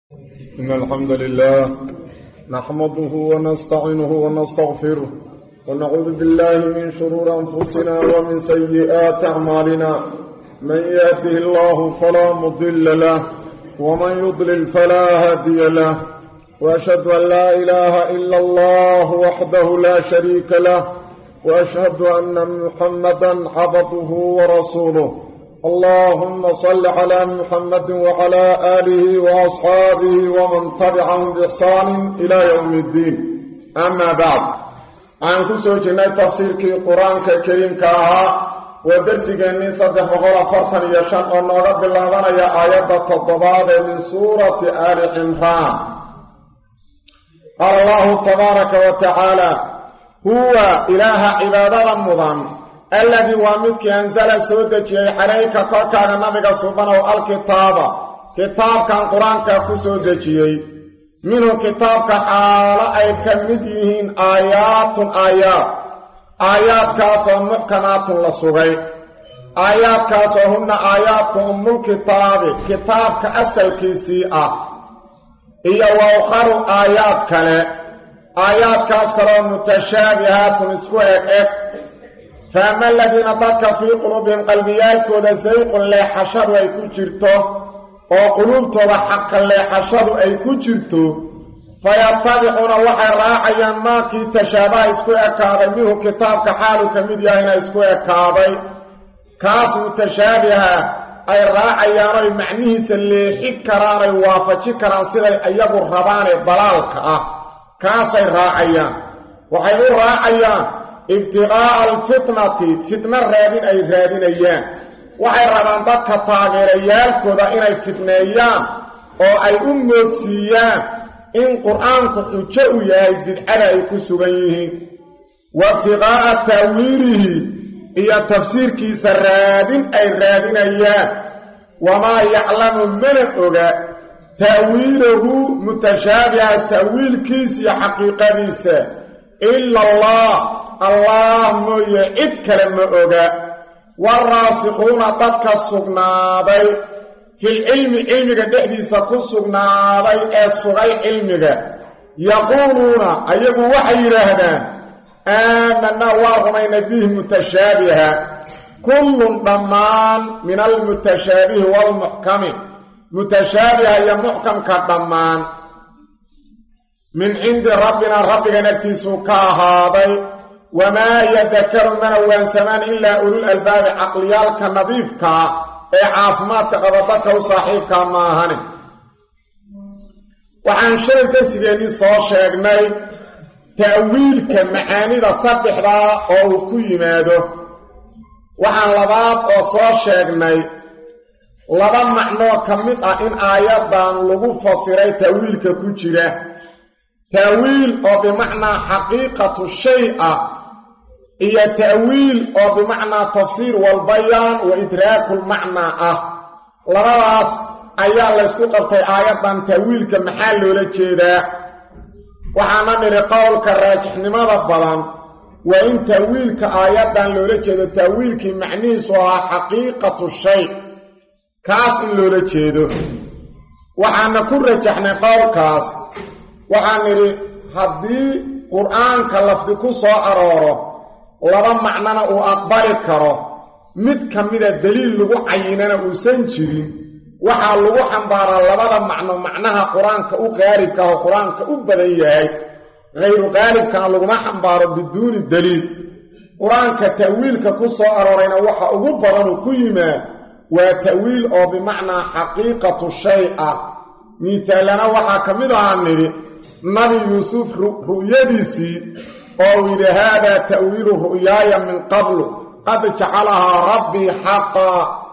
إن الحمد لله نحمده ونستعينه ونستغفره ونعوذ بالله من شرور أنفسنا ومن سيئات أعمالنا من يهده الله فلا مضل له ومن يضلل فلا هادي له وأشهد أن لا إله إلا الله وحده لا شريك له وأشهد أن محمدا عبده ورسوله اللهم صل على محمد وعلى آله وأصحابه ومن تبعهم بإحسان إلى يوم الدين أما بعد عن كسوجنا تفسير القرآن الكريم كاها ودرسك من صدح مغلا فرطا يشان أن رب الله يا آيات التضباد من سورة آل عمران قال الله تبارك وتعالى هو إله عبادة رمضان الذي وامدك أنزل سودك عليك كركا نبيك سبحانه الكتاب كتاب كان قرآن كسودك منه كتاب حال أي كمديهن آيات كاسو محكمات للصغي آيات كاسو هن آيات كأم الكتاب كتاب كأسل كيسيئة إيا وأخر آيات كلا آيات كاسكرا متشابهات مسكوهك فأما الذين ضدك في قلوبهم قلبيالك وذا زيق اللي حشدوا أي كجرته وقلوبته حق اللي حشدوا أي كجرته فيتبعون وحي راعيا ما كي تشابه اسكو أكاضي منه كتاب كحاله كميديا اسكو أكاضي كاس متشابهة أي راعيا رأي معنيه سلي حكران وافجي كران سيدي أيضا الربان الضلالك كاس راعيا وحي راعيا ابتغاء الفتنة فتنة رادين أي رادين أيام وحي ربان ضدك تاغيريالك وذا إنay فتنيان oo ay u moodsiiyaan in quraanku xujo u yahay bidcada ay ku sugan yihiin wabtiqaa ta'wiilihi iyo tafsiirkiisa raadin ay raadinayaan wama ya'lamu man oga ta'wiiluhu mutashaabihas ta'wiilkiisa iyo xaqiiqadiisa illa Allah mooye cid kale ma oga waraasikhuna dadka sugnaaday في العلم علمك دحديسا كسغناداي ee sugay cilmiga yaquluna ayagu waxay yiraahdaan amanna wa rumayna bihi mutashabiha kullun damaan min al mutashabih wal muhkam mutashabiha ya muhkam ka damaan min indi rabbina rabbina naftisu ka haaday wama yadhakkaru man wa saman illa ulul albab aqliyalka nadifka ee caafimaadka qabadka u saaxiibka ma ahane waxaan shalay darsigeennii soo sheegnay ta'wiilka macaanida saddexda oo uu ku yimaado waxaan labaad oo soo sheegnay laba macno ka mid ah in aayadan lagu fasiray ta'wiilka ku jira ta'wiil oo bimacnaa xaqiiqatu shay'a iyo ta'wiil oo bimacnaa tafsiir wal bayaan wa idraakul macnaa labadaas ayaa la isku qabtay aayadan ta'wiilka maxaa loola jeedaa waxaana niri qowlka raajixnimada badan waa in ta'wiilka aayadan loola jeedo ta'wiilkii macnihiisu ahaa xaqiiqatu shay kaas in loola jeedo waxaana ku rajaxnay qowlkaas waxaan niri haddii qur-aanka lafdi ku soo arooro laba macnana uu aqbali karo mid kamida daliil lagu cayinana uusan jirin waxa lagu xambaaraa labada macno macnaha quraanka u qaaribka oo quraanka u badan yahay غير qaalibka laguma xambaaro biduuni daliil quraanka ta'wiilka ku soo aroorayna waxa ugu badan ku yimaad waa ta'wiil oo bimacnaa xaqiiqatu shay'a mithalana waxa kamid ah niri nabi yusuf ru'yadiisi أو هذا تأويل رؤياي من قبل قد جعلها ربي حقا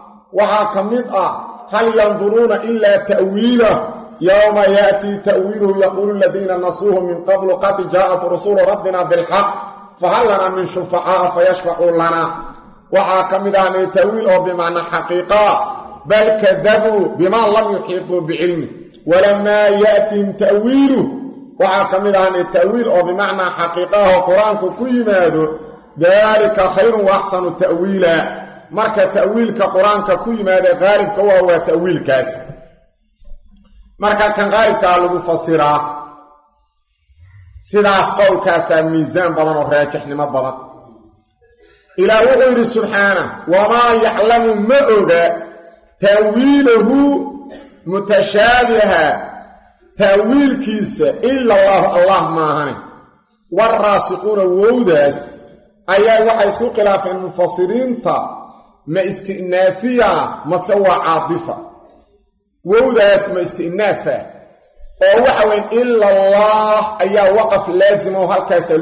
وحاكمتها هل ينظرون إلا تأويله يوم يأتي تأويله يقول الذين نصوه من قبل قد جاءت رسول ربنا بالحق فهل لنا من شفعاء فيشفعوا لنا وحاكمتها تأويله بمعنى حقيقة بل كذبوا بما لم يحيطوا بعلمه ولما يأتي تأويله وعاكملها التأويل أو بمعنى حقيقة وقرآنك كيماده ذلك خير وأحسن تأويلا مركة تأويل كقرآنك كيماده غالب كوهو تأويل كاس marka kan qaybkaa lagu fasiraa sidaas qowlkaasaa miisaan badan oo raajixnimo badan ilaah wuxuu yidhi subxaana wamaa yaclamu ma oga ta'wiilahu mutashaabiha ta'wiilkiisa ila allahu allah maahane waraasiquuna wowdaas ayaa waxay isku khilaafeen mufasiriinta ma istinaafiya mase waa caadifa wowdaas ma istinaafa oo waxa weyn ila allah ayaa waqaf laazima oo halkaasaa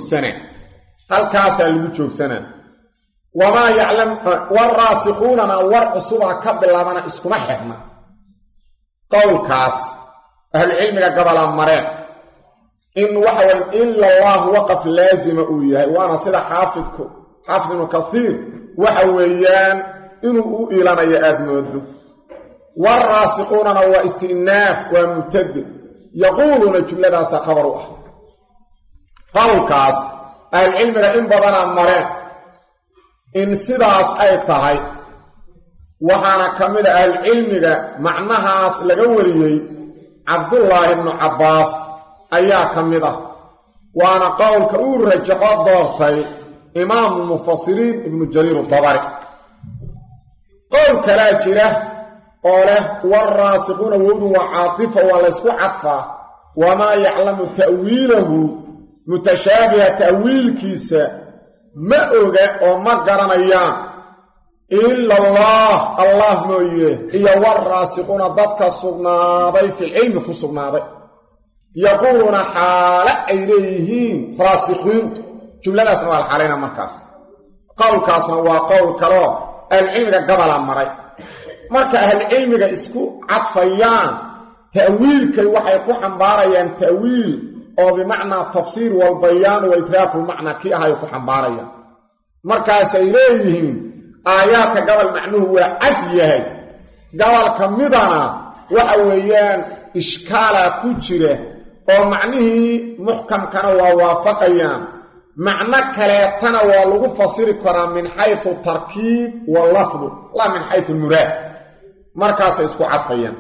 lagu joogsanaa wamaa yaclam waraasiquunana war cusubaa ka bilaabana iskuma xirna qowlkaas ahlucilmiga gabalaa mareen in waxa weyn ila allah waqaf laazima uu yahay waana sida xaafid ibnu kathiir waxa weeyaan inuu u ilanayo aada moodo waraasiquunana waa istinaaf waa mubtade yaquuluuna jumladaasaa khabar u ah qowlkaas ahlucilmiga in badanaa mareen in sidaas ay tahay waxaana ka mid a ahlucilmiga macnahaas laga wariyey cabdullaahi ibnu cabbaas ayaa ka mid ah waana qowlka uu rajaxo doortay imaamu mufasiriin ibnu jariir dabari qowl kalaa jira oo leh waraasiquuna wowdu waa caatifa waa laysku cadfaa wamaa yaclamu ta'wiilahu mutashaabiha ta'wiilkiisa ma oga oo ma garanayaan ila allah mooye iyo waraasiquuna dadka sugnaaday filcilmi ku sugnaaday yaquuluuna xaale ay leeyihiin raasikhiintu jumladaasna waa la xaalayna markaas qowlkaasna waa qowl kaloo ahlucilmiga gabala maray marka ahlucilmiga isku cadfayaan ta'wiilkay waxay ku xambaarayaan ta'wiil oo bimacnaa tafsiir walbayaan wa idraakulmacnaa kii ahayo ku xambaarayaan markaasay leeyihiin aayaadka gabal macnuhu waa cad yahay gabalka midana waxa weeyaan ishkaalaa ku jira oo macnihii muxkamkana waa waafaqayaan macno kaleetana waa lagu fasiri karaa min xaytu tarkiib walafdu laa min xaytu muraad markaasay isku cadfayaan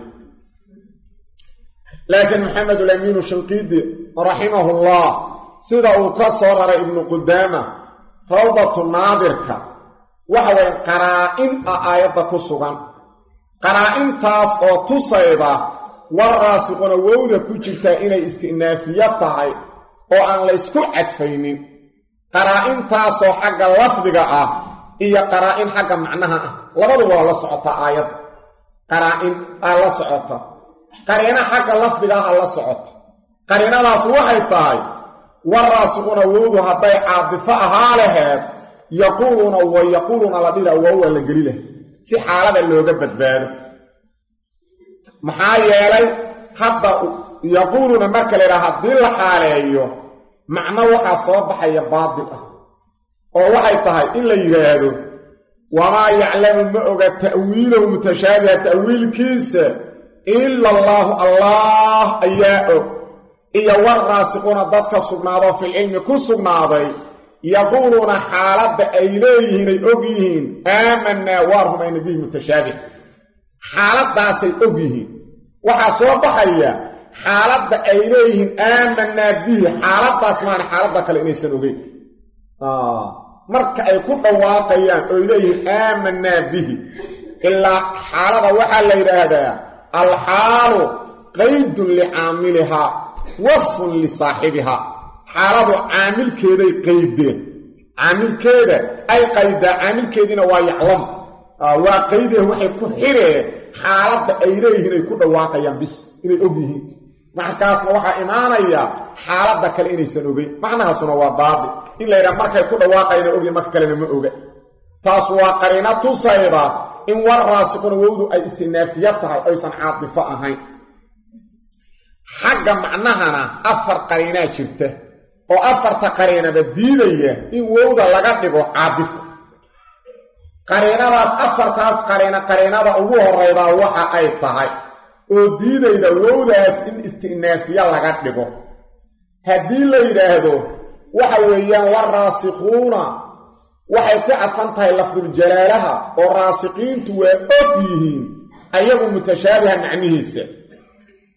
laakiin maxamed ulamiinu shinqiidi raximahullah sida uu ka soo raray ibnu qudaama rawdatu naadirka waxa weeye qaraa-in ah aayadda ku sugan qaraa-intaas oo tusayda waraasiquna wowda ku jirtaa inay istinaafiya tahay oo aan la ysku cadfaynin qaraa-intaasoo xagga lafdiga ah iyo qaraa-in xagga macnaha ah labaduba waa la socotaa aayadda qaraa-in aa la socota qariino xagga lafdiga ah la socota qariinadaas waxay tahay waraasiquna wowdu hadday caadifo ahaa laheed yaquuluuna la dhila waa la geli lahay si xaalada looga badbaado maxaa yeelay hadda yaquuluuna marka la yidhaha haddii la xaaleeyo macno waxaa soo baxaya baatil ah oo waxay tahay in la yidhaahdo wamaa yaclamu ma oga ta'wiilahu mutashaabiha ta'wiilkiisa ila allaahu allah ayaa og iyo waraasiquuna dadka sugnaadoo filcilmi ku sugnaaday yaquuluuna xaaladda ay leeyihiin ay og yihiin aamanaa waa rumayna bihi mutashaabih xaaladdaasay og yihiin waxaa soo baxaya xaaladda ay leeyihiin aamanaa bihi xaaladdaas maana xaaladda kale inaysan ogeyn marka ay ku dhawaaqayaan oy leeyihiin aamanaa bihi ilaa xaalada waxaa la yidhaahdaa alxaalu qaydun licaamilihaa wasfun lisaaxibihaa xaaladu caamilkeeday qaydeen caamilkeeda ay qaydaa caamilkeediina waa yaclam waa qaydee waxay ku xireen xaaladda ay leeyihiin ay ku dhawaaqayaan bis inay og yihiin markaasna waxaa imaanaya xaaladda kale inaysan ogeyn macnahaasuna waa baadil in la yidhaha markay ku dhawaaqayna ogyihin marka kalena ma oga taas waa qariino tusayda in waraasiquna wowdu ay istinaafiya tahay aysan caadifo ahayn xagga macnahana 4 qariinaa jirta oo 4ta qariinaba diidaya in wowda laga dhigo caadifo qariinadaas 4taas qariinada ugu horeydaa waxa ay tahay oo diidayda wowdaas in istinaafiya laga dhigo haddii la yidhaahdo waxa weeyaan waraasiquuna waxay ku cadfan tahay lafdul jalaalaha oo raasiqiintu waa og yihiin ayagu mutashaabiha macnihiisa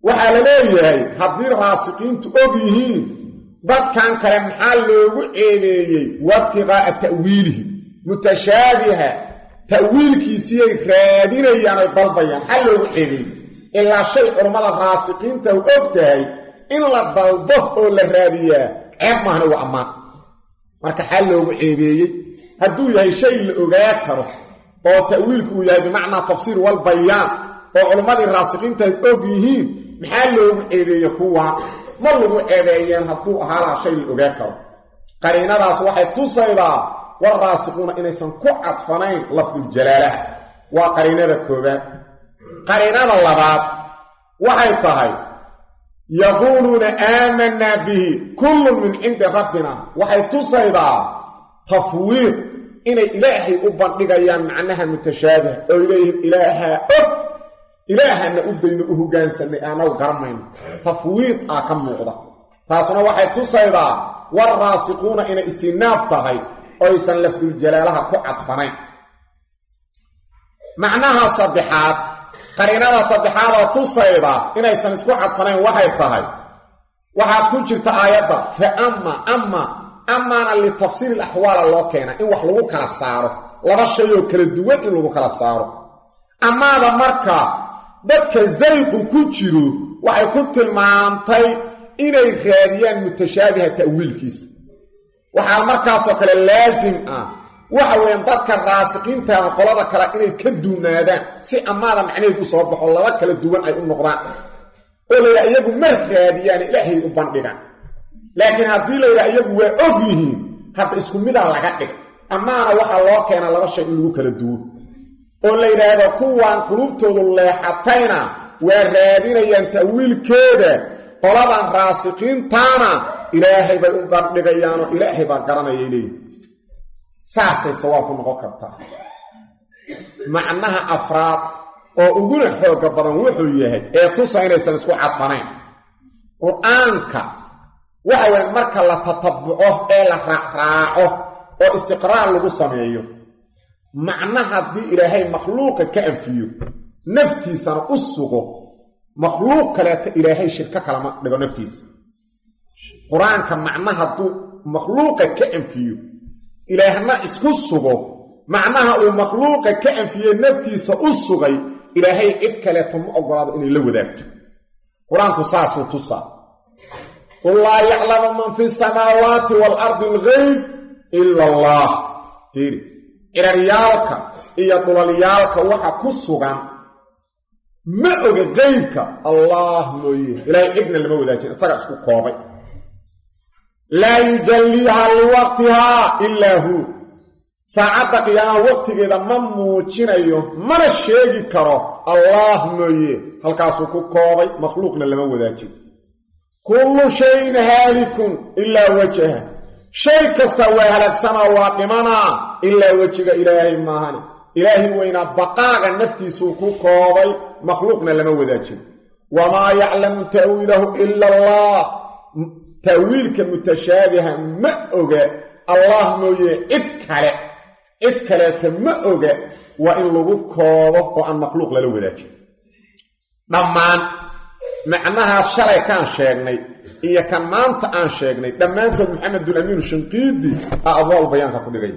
waxaa la leeyahay haddii raasiqiintu og yihiin dadkan kale maxaa loogu ceebeeyey wabtiqaa'a ta'wiilihi mutashaabiha ta'wiilkiisiyay raadinayaan oy dalbayaan maxaa loogu ceebeeyey ilaa shay culammada raasiqiinta u og tahay in la dalbo oo la raadiyaa ceeb maahna waa ammaan marka xal loogu ceebeeyey hadduu yahay shay la ogaa karo oo ta'wiilku uu yahay bimacnaa tafsiir wal bayaan oo culimmadii raasiqiinta ay og yihiin maxaa loogu ceebeeyey kuwa ma lagu ceebeeyeen hadduu ahaa shay la ogaa karo qariinadaas waxay tusaydaa war raasiquuna inaysan ku cadfanayn lafdul jalaalaha waa qariinada koobaad qariinada labaad waxay tahay yaquuluuna aamanaa bihi kullun min cindi rabbina waxay tusaydaa tafwiid inay ilaahay u bandhigayaan macnaha mutashaabih oo leeyihiin ilaahaa og ilaahana u bayno u hoggaansanay aanagu garamayno tafwiid aa ka muuqda taasna waxay tusaydaa war raasiquuna inay istinaaf tahay oysan lafdul jalaalaha ku cadfanayn macnaha saddexaad qariinada saddexaad oo tusayda inaysan isku cadfanayn waxay tahay waxaa ku jirta aayadda fa amaana litafsiili alaxwaala loo keena in wax lagu kala saaro laba shay oo kala duwan in lagu kala saaro amaada marka dadka zayqu ku jiro waxay ku tilmaantay inay raadiyaan mutashaabiha ta'wiilkiisa waxaa markaasoo kale laasim ah waxa weeyaan dadka raasiqiinta ah qolada kale inay ka duunaadaan si amaada macnaheedu u soo baxo laba kala duwan ay u noqdaan oo la yidhaha iyagu ma raadiyaan ilaahay u bandhigaan laakiin haddii la yidhaha iyagu waa og yihiin hadda isku midaa laga dhiga amaana waxaa loo keena laba shay in lagu kala duwo oo la yidhaahdo kuwaan qulubtoodu leexatayna waa raadinayaan ta'wiilkeeda qoladan raasiqiintaana ilaahay bay u bandhigayaanoo ilaahay baa garanayay leeyihin saasay sawaab ku noqon kartaa macnaha afraad oo uguna xooga badan wuxuu yahay ee tusa inaysan isku cadfanayn qur-aanka waxa weeye marka la tatabuco ee la raacraaco oo istiqraar lagu sameeyo macnaha haddii ilaahay makhluuqa ka anfiyo naftiisana u sugo makhluuq kaleeta ilaahay shirko kalama dhigo naftiisa qur-aanka macnaha hadduu makhluuqa ka anfiyo ilaahna isku sugo macnaha uu makhluuqa ka anfiyey naftiisa u sugay ilaahay cid kaleeto ma ogolaado inay la wadaagto qur-aanku saasuu tusaa qul laa yaclamu man fi samaawaati waalardi alghayb ila allah fiiri ciraryaalka iyo dhulalyaalka waxa ku sugan ma oga qaybka allah mooye ilaahay cidna lama wadaajin isaga isku koobay laa yujalliihaa liwaqtihaa ilaa hu saacadda qiyaamaha waqtigeeda ma muujinayo mana sheegi karo allah mooye halkaasuu ku koobay makhluuqna lama wadaajin kullu shayin haalikun ilaa wajaha shay kasta waa halaagsanaa waa dhimanaa ilaa wejiga ilaahay maahane ilaahay weynaa baqaaga naftiisuu ku koobay makhluuqna lama wadaajin wamaa yaclamu ta'wiilahu ila allah ta'wiilka mutashaabiha ma oga allah mooye cid kaleeta ma oga waa in lagu koobo oo aan makhluuq lala wadaajin dhammaan macnahaas shalay kaan sheegnay iyo kan maanta aan sheegnay dhammaantood maxamedulamiinu shinqiidi ah adwaal bayaanka ku dhigay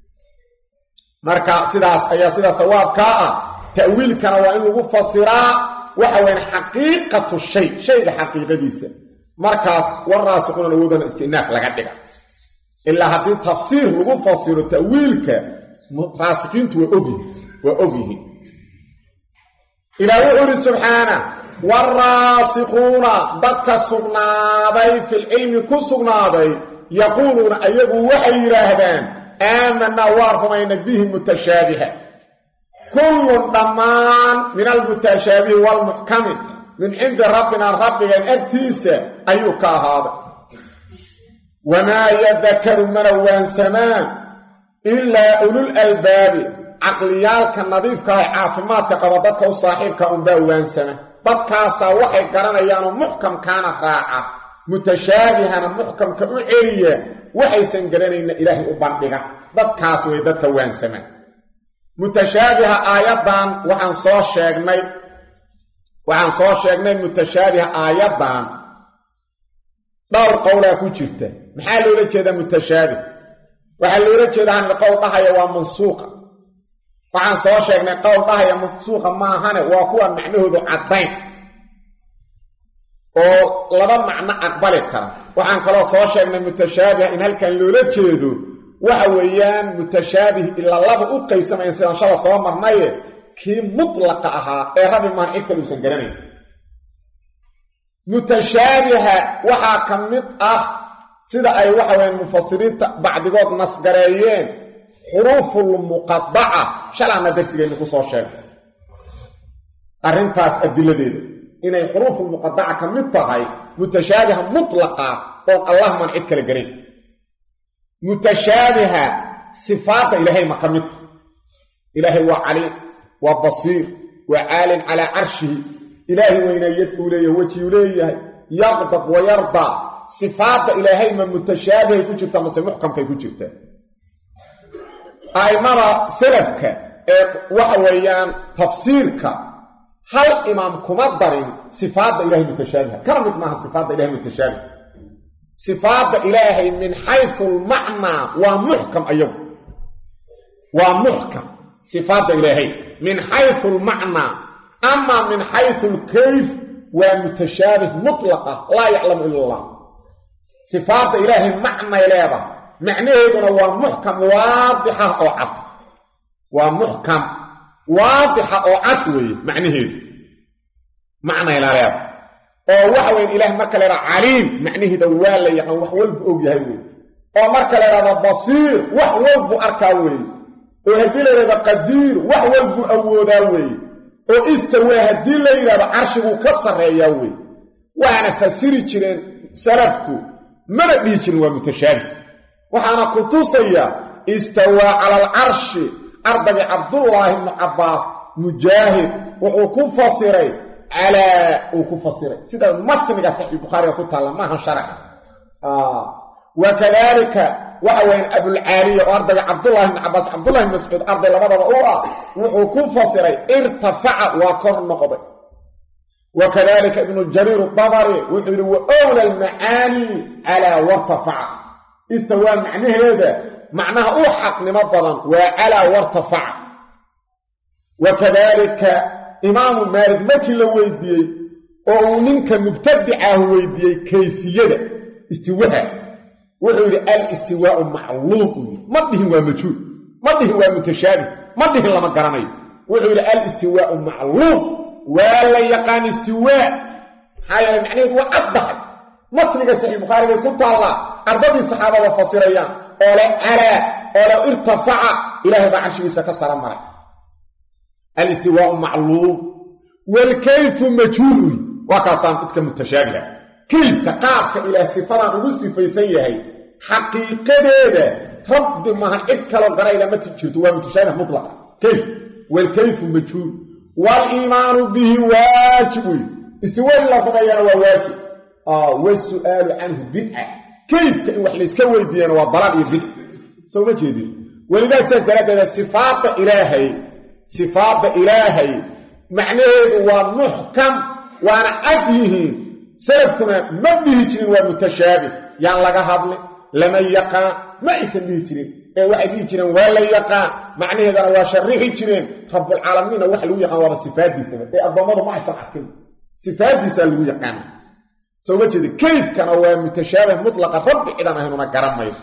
marka sidaas ayaa sida sawaabkaa ah ta'wiilkana waa in lagu fasiraa waxa weyn xaqiiqatu shayga xaqiiqadiisa markaas waraasiquna awoodana istinaaf laga dhiga ilaa haddii tafsiir lagu fasiro ta'wiilka raasiqiintu waa ogyihiin ilaahi wuxuu yidhi subxaana waraasiquuna dadka sugnaaday filcilmi ku sugnaaday yaquuluuna ayagu waxay yidhaahdaan aamanaa waa rumayna bihi mutashaabiha kullun dhammaan min almutashaabihi waalmuxkami min cindi rabbina rabbigan agtiisa ayuu ka ahaaday wamaa yadakaru mana waansamaan ilaa ulul albaabi caqliyaalka nadiifka ah caafimaadka qaba dadka u saaxiibka unbaa waansama dadkaasaa waxay garanayaanoo muxkamkaana raaca mutashaabihana muxkamka u celiya waxaysan garanayna ilaahay u bandhiga dadkaas way dadka waansamaan mutashaabiha aayaddan waxaan soo sheegnay waxaan soo sheegnay mutashaabih aayadan dhowr qowlaa ku jirta maxaa loola jeedaa mutashaabih waxaa loola jeedaa in qowl dhahaya waa mansuuqa waxaan soo sheegnay qowl dhahaya mansuuqa maahane waa kuwa macnahoodu caddayn oo laba macno aqbali kara waxaan kaloo soo sheegnay mutashaabih in halkan loola jeedo waxa weeyaan mutashaabih ilaa laba u qaybsamayeen sidaan shala soo marnaye kii mutlaqa ahaa ee rabi maan cid kale uusan garanayn mutashaabiha waxaa ka mid ah sida ay waxa weeyaan mufasiriinta bacdigood nasgareeyeen xuruuful muqaddaca shalaana darsigeenna ku soo sheegay arrintaas adiladeeda inay xuruuful muqaddaca ka mid tahay mutashaabiha mutlaqa oo allah maan cid kale garanayn mutashaabiha sifaadda ilaahay ma ka mid ilaahay waa caliim waa basiir waa caalin calaa carshihi ilaahay weyna yad uu leeyahay wejiyuu leeyahay yaqdab wa yardaa sifaadda ilaahay ma mutashaabihay ku jirta mase muxkamkay ku jirta a'immada salafka ee waxa weeyaan tafsiirka hal imaam kuma darin sifaadda ilaahay mutashaabiha kana mid maaha sifaadda ilahay mutashaabiha sifaadda ilaahay min xaysu almacnaa waa muxkam ayagu waa muxkam sifaadda ilaahay min xaysu almacnaa ama min xaysu alkayf waa mutashaabih mutlaqa laa yaclamu ila allah sifaadda ilaahay macnay leedahay macnaheeduna waa muxkam waadixa oo cad waa muxkam waadixa oo cad weeye macnaheedu macnay leedahay oo waxa weyn ilaah marka la yiraahdo caliim macnaheedu waa la yaqaan wax walba og yahay weeye oo marka la yiraahdo basiir wax walba arkaa weeye oo hadii la yiraahdo qadiir wax walba awoodaa weeye oo istawaa hadii la yiraahdo carshigu ka sareeyaa weeye waana fasiri jireen salafku mana dhihi jirin waa mutashaabih waxaana ku tusaya istawaa cala alcarshi ardabi cabdullaahi ibnu cabbaas mujaahid wuxuu ku fasiray calaa uu ku fasiray sida matniga saxiix bukhaariga ku taalla maaha sharaxa wakadalika waxa weyn abulcaaliya oo ardabi cabdullaahi ibnu cabbaas cabdullahi ibnu mascuud arday labadaba u ah wuxuu ku fasiray irtafaca waa kor noqday wakadalika ibnu jariir adabari wuxuu yidhi wa owla almacaani calaa wartafaca istawaa macnaheeda macnaha u xaqnimo badan waa calaa wartafaca wakadalika imaamu maalik markii la weydiiyey oo uu ninka mubtadicaahu weydiiyey kayfiyada istiwaha wuxuu yidhi alistiwaau macluum ma dhihin waa majhuul ma dhihin waa mutashaabih ma dhihin lama garanayo wuxuu yidhi alistiwaau macluum waa la yaqaan istiwaa maxaa yeelay macnaheedu waa caddahay matniga saxiix bukhaarigay ku taallaa ardadii saxaabada fasirayaan oo le calaa oo le irtafaca ilaahay baa carshigiisa ka sara maray alistiwaau macluum waalkayfu majhuul waa kaastaan midka mutashaabiha kayfka qaabka ilaah sifadan ugu sifaysan yahay xaqiiqadeeda rabbi maahan cid kaloo garayla ma jirto waa mutashaabih mutlaqa kayf waalkayfu majhuul waaliimaanu bihi waajib istiwaa la rumeeyana waa waajib wasu'aalu canhu bidca kayfka in wax layska weydiiyana waa dalaal iyo bidc soo ma jeedin welidaas saas daraaddeeda sifaadda ilaahay macnaheedu waa muxkam waana cad yihiin salafkuna ma dhihi jirin waa mutashaabih yaan laga hadlin lama yaqaan ma aysan dhihi jirin ee waxay dhihi jireen waa la yaqaan macnaheedana waa sharixi jireen rabbulcaalamiinna waxa lagu yaqaan waaba sifaaddiisaba ee addoommadu ma aysan arkin sifaaddiisaa lagu yaqaana soo ma jeeda kayfkana waa mutashaabih mutlaqa rabbi cidan ahaynuna garan mayso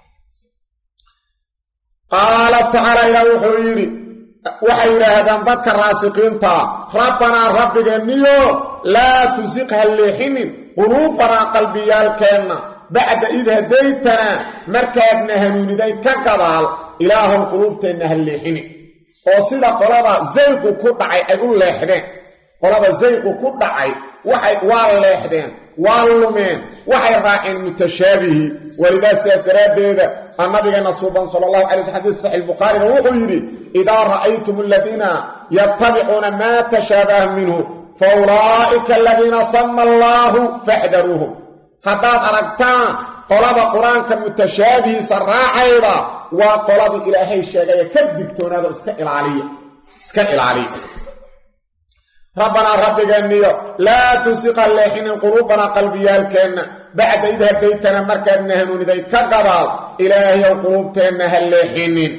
qaala tacaala ilaah wuxuu yidhi waxay yidhaahdaan dadka raasiqiinta rabbanaa rabbigeeniyo laa tusiq ha leexinin quluubanaa qalbiyaalkeenna bacda id hadaytanaa markaadna hanuuniday ka gadaal ilaahow quluubteenna ha leexinin oo sida qolada zayqu ku dhacay ay u leexdeen qolada zayqu ku dhacay waa leexdeen waa lumeen waxay raaceen mutashaabihi walidaa sidaas daraaddeeda annabigeena suuban sala allahu calay wasalm xadiis saxiix bukhaariga wuxuu yidhi idaa ra'aytum aladiina yattabicuuna maa tashaabaha minhu fa ulaa'ika aladiina sama allaahu faxdaruuhum haddaad aragtaan qolada qur-aanka mutashaabihiisa raacayda waa qoladii ilaahay sheegaya ka digtoonaado iska ilaaliya ربنا ربك النيو لا تسق اللحن قلوبنا قلبيالكنا بعد إذا هديتنا مركبنا هنون إذا كقبال إلهي وقلوبتنا اللحنين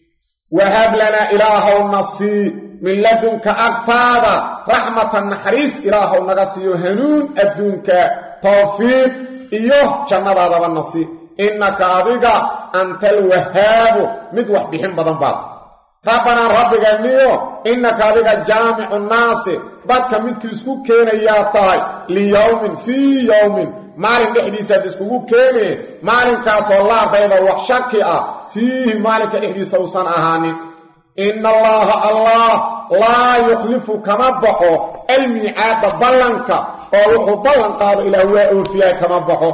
وهب لنا إله النصي من لدنك أقطابا رحمة النحريس إله النقصي هنون أدنك توفيق إيوه جنة هذا النصي إنك أبيك أنت الوهاب مدوح بهم بدنبات ربنا ربك النيو إنك أبيك جامع الناس بدك مدك يسكوك كينا ياطاي ليوم في يوم مالين إحديثة تسكوك كينا مالين كاس الله بيضا وحشكئة فيه مالك إحديثة وصان أهاني إن الله لا يخلف كما بحو الميعاد بلنك ووحو بلنك إلى هو فيها كما بحو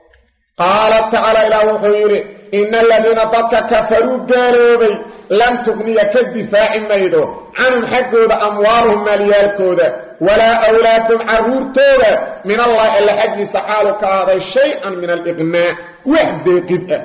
قال تعالى إلى وحيره إن الذين ضدك كفروا قالوا لن تغني كالدفاع ميدو عنهم حقود أموالهم ماليالكود ولا أولادهم عرورتود من الله إلا حق سحالك هذا شيئا من الإغناء وحده قدأ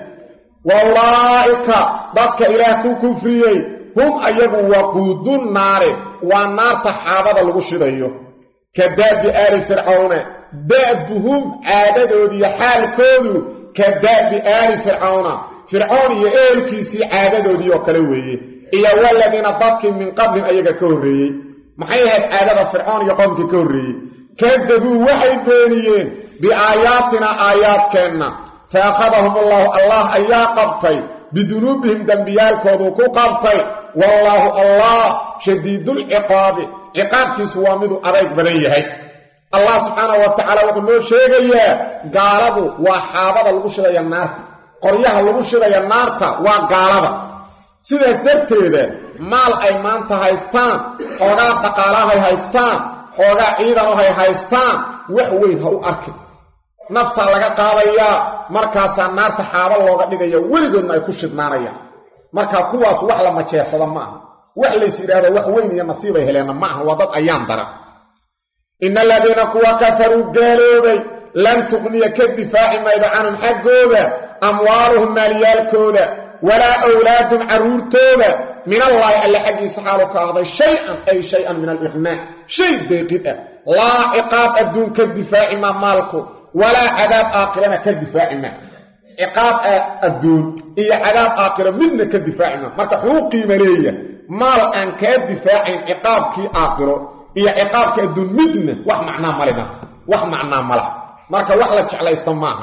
وأولئك ضدك إله كفريي هم أيضا وقود النار والنار تحابض الغشرية كداب آل فرعون دابهم عاددوا دي حال كودو كداب آل فرعون يقول كيسي عاددوا دي وكالوي إيا والذين ضدك من قبل أيضا كوري محيهد عادد فرعون يقوم كوري كذبوا وحي بانيين بآياتنا آيات كنا فأخذهم الله أيها قبطي بذنوبهم دنبيال كودوكو قبطي والله الله شديد العقاب عقاب كيسوا مدو أريك بنيه الله سبحانه وتعالى وقال شيئا قالوا وحابض الغشرة النار قريها الغشرة النار وقالوا سيدة درتيدة مال أيمان تهيستان حوغا بقالها هيستان حوغا عيدانو هيستان وحويد هو أركب نفتا لغا قادايا markaasa naarta xaaba looga dhigayo weligoodna ay ku shidmaanayaan marka kuwaas wax la majeexsada ma aha wax la yiraahdo wax weyn iyo nasiib ay heleen ma aha wadad ayaan dara innal ladina kuwa kafaru gaalooday lan tughniya kadifaa'i mayda anhum haggooda amwaaluhum maaliyalkooda wala awlaadum arurtooda min allahi alla xaqiisa xaaluka hada shay'an min al-ighna shay deeqida la iqaab adun kadifaa'i ma maalku ولا عذاب آخرنا كالدفاعنا عقاب الدون إيا عذاب آخر منا كالدفاعنا مركا حقوقي مليا مال أن كالدفاع عقاب كي آخر إيا عقاب كالدون منا وحمعنا ملنا وحمعنا ملح مركا وحلتش على استماعها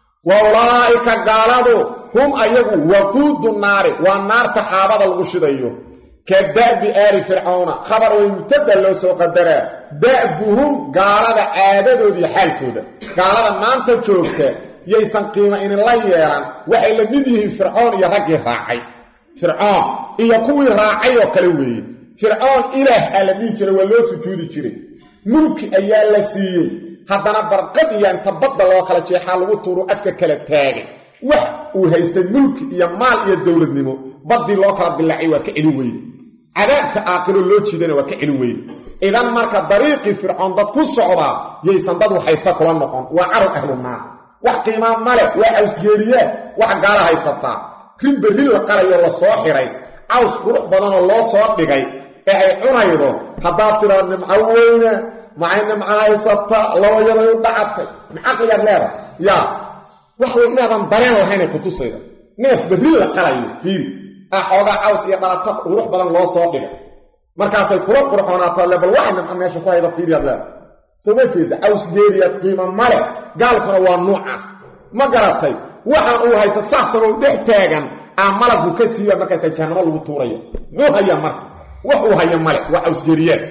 وأولئك قالوا هم أيقوا وقود النار والنار تحابض الغشديو كداب آل فرعون خبر ويمتدى لو سوق الدراء دابهم قال عاددوا دي حالكودا قال ما انت جوجتا ييسان قيمة إن الله يران وحي لمديه فرعون يرقي راعي فرعون يكوي راعي وكلوي فرعون إله ألمين جري ولو سجودي جري ملك أيال لسيي هذا برقد ينتبضل وكلا جيحال وطورو أفكا كالتاغي وهيست الملك يمال الدولة نمو بدي لوكلا باللعي وكألوي عذابك آقل اللوتشي دينا وكألوي إذن مركا طريقي فرعون ضد كل صعوبة ييسان ضد وحيستاكل النقون وعرب أهل النار وحقيمان ملك وعوسجيريات وحقالها يسطا كريم برهيل وقال يالله صاحرين عوس قروح بدن الله صاحبي اهي عنايضو حضاب ترى نمعوين معين معاي سطا الله يلا يبعثي معاقل يا غلابة يا وحوى نظام برين وحيني كتوصيدا نيف برهيل وقال فيه أحوغا عوس يقالتك قروح بدن الله صاحبي markaasay kula qurxoonaataa level waxna ma meesha ku hayda fiiriyada sameeyay aws geeriyaad qiimo male gaalkana waa noocaas ma garatay waxa uu haysa saxsan oo dhex taagan amalagu ka siiya markaas jannada lagu tuurayo noo haya marka wax uu haya male waa aws geeriyaad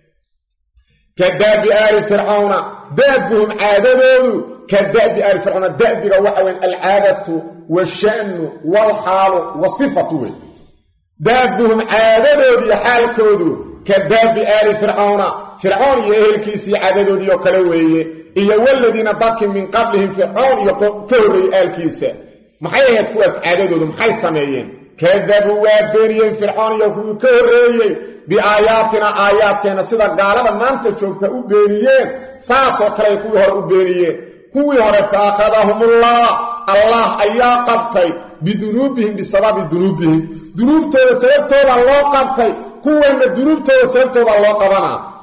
kadab aal fir'auna dabhum aadadu kadab aal fir'auna dabiga waxa weyn al-aadatu wash-sha'nu wal-halu wa-sifatu دابهم عاددودي حالكودو كداب آل فرعون يهلكيسي عاددودي وكلويه إيا والذين ضاك من قبلهم فرعون كوري آل كيسا محايا تكواس عاددودي محايا سميين كذبوا وابينيين فرعون كوري بآياتنا آياتنا سيدا قالبا ما انت شوفتا أبينيين ساسو كلاي كوي هور أبينيين كوي هور فأخذهم الله أيا قبطي بذنوبهم بسبب ذنوبهم ذنوب توسبتوا الله قبطي كوين ذنوب توسبتوا الله قبنا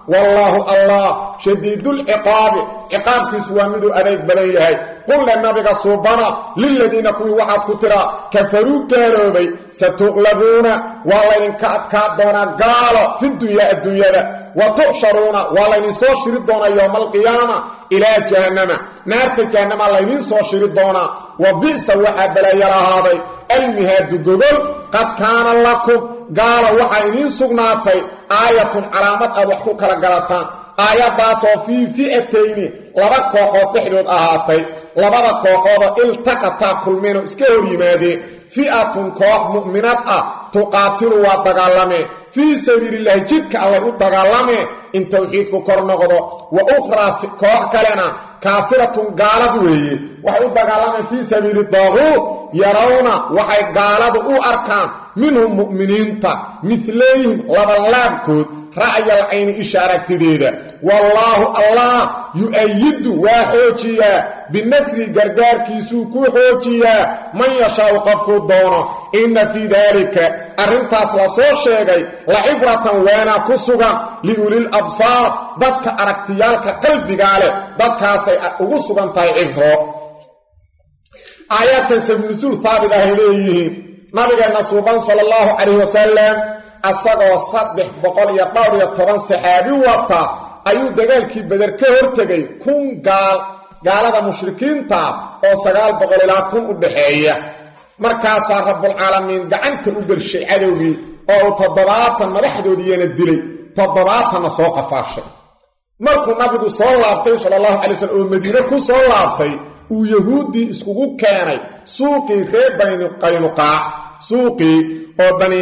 wallaahu allah shadiidulciqaabi ciqaabkiisu waa miduu adeeg badan yahay qul le nabiga suubana liladiina kuwii waxaad ku tiraa kafaruu gaaloobay satuqlabuuna waa laydinka adkaa doonaa gaalo fi dunyaa adduunyada wa tuxsharuuna waa laydin soo shiri doonaa yowma alqiyaama ilaa jahannama naarta jahannama laydiin soo shiri doonaa wa bi'sa waxaa balaayal ahaaday almihaadu gogol qad kaana lakum gaalo waxaa idiin sugnaatay aayatun calaamad aad wax ku kala galataan aayaddaasoo fii fi'atayni laba kooxood dhexdood ahaatay labada kooxoodoo iltaqataa kulmeen oo iska hor yimaadeen fi'atun koox mu'minad ah tuqaatilu waa dagaalameen fii sabiilillaahi jidka allay u dagaalameen in tawxiidku kor noqdo wa ukhraa koox kalena kaafiratun gaalad weeye waxay u dagaalameen fii sabiili daaquud yarawna waxay gaaladu u arkaan minhum mu'miniinta midlayhim labalaabkood ra'yal cayni isha aragtideeda wallaahu allah yu'ayidu waa xoojiyaa binasri gargaarkiisuu ku xoojiyaa man yashaau qofkuu doono inna fii daalika arrintaas la soo sheegay la cibratan waana ku sugan liulil absaar dadka aragtiyaalka qalbigaa leh dadkaasay ugu sugan tahay cibro aayaadkan sabnusuul haabit ahay leeyihiin nabigeenna suuban sala allahu calayhi wasalam asagoo 310 saxaabi wata ayuu dagaalkii Badar ka hortagay 1000 gaalada mushrikiinta oo 900 ilaa 1000 u dhaxeeya markaasaa rabbul caalamiin gacanta u galshay cadowgii oo 70 madaxdoodiina dilay 70 soo qafaashay markuu nabigu soo laabtay sallallahu alayhi wasallam oo Madiina ku soo laabtay uu yahuudi iskugu keenay suuqii reer Bani Qaynuqaa suuqii oo Bani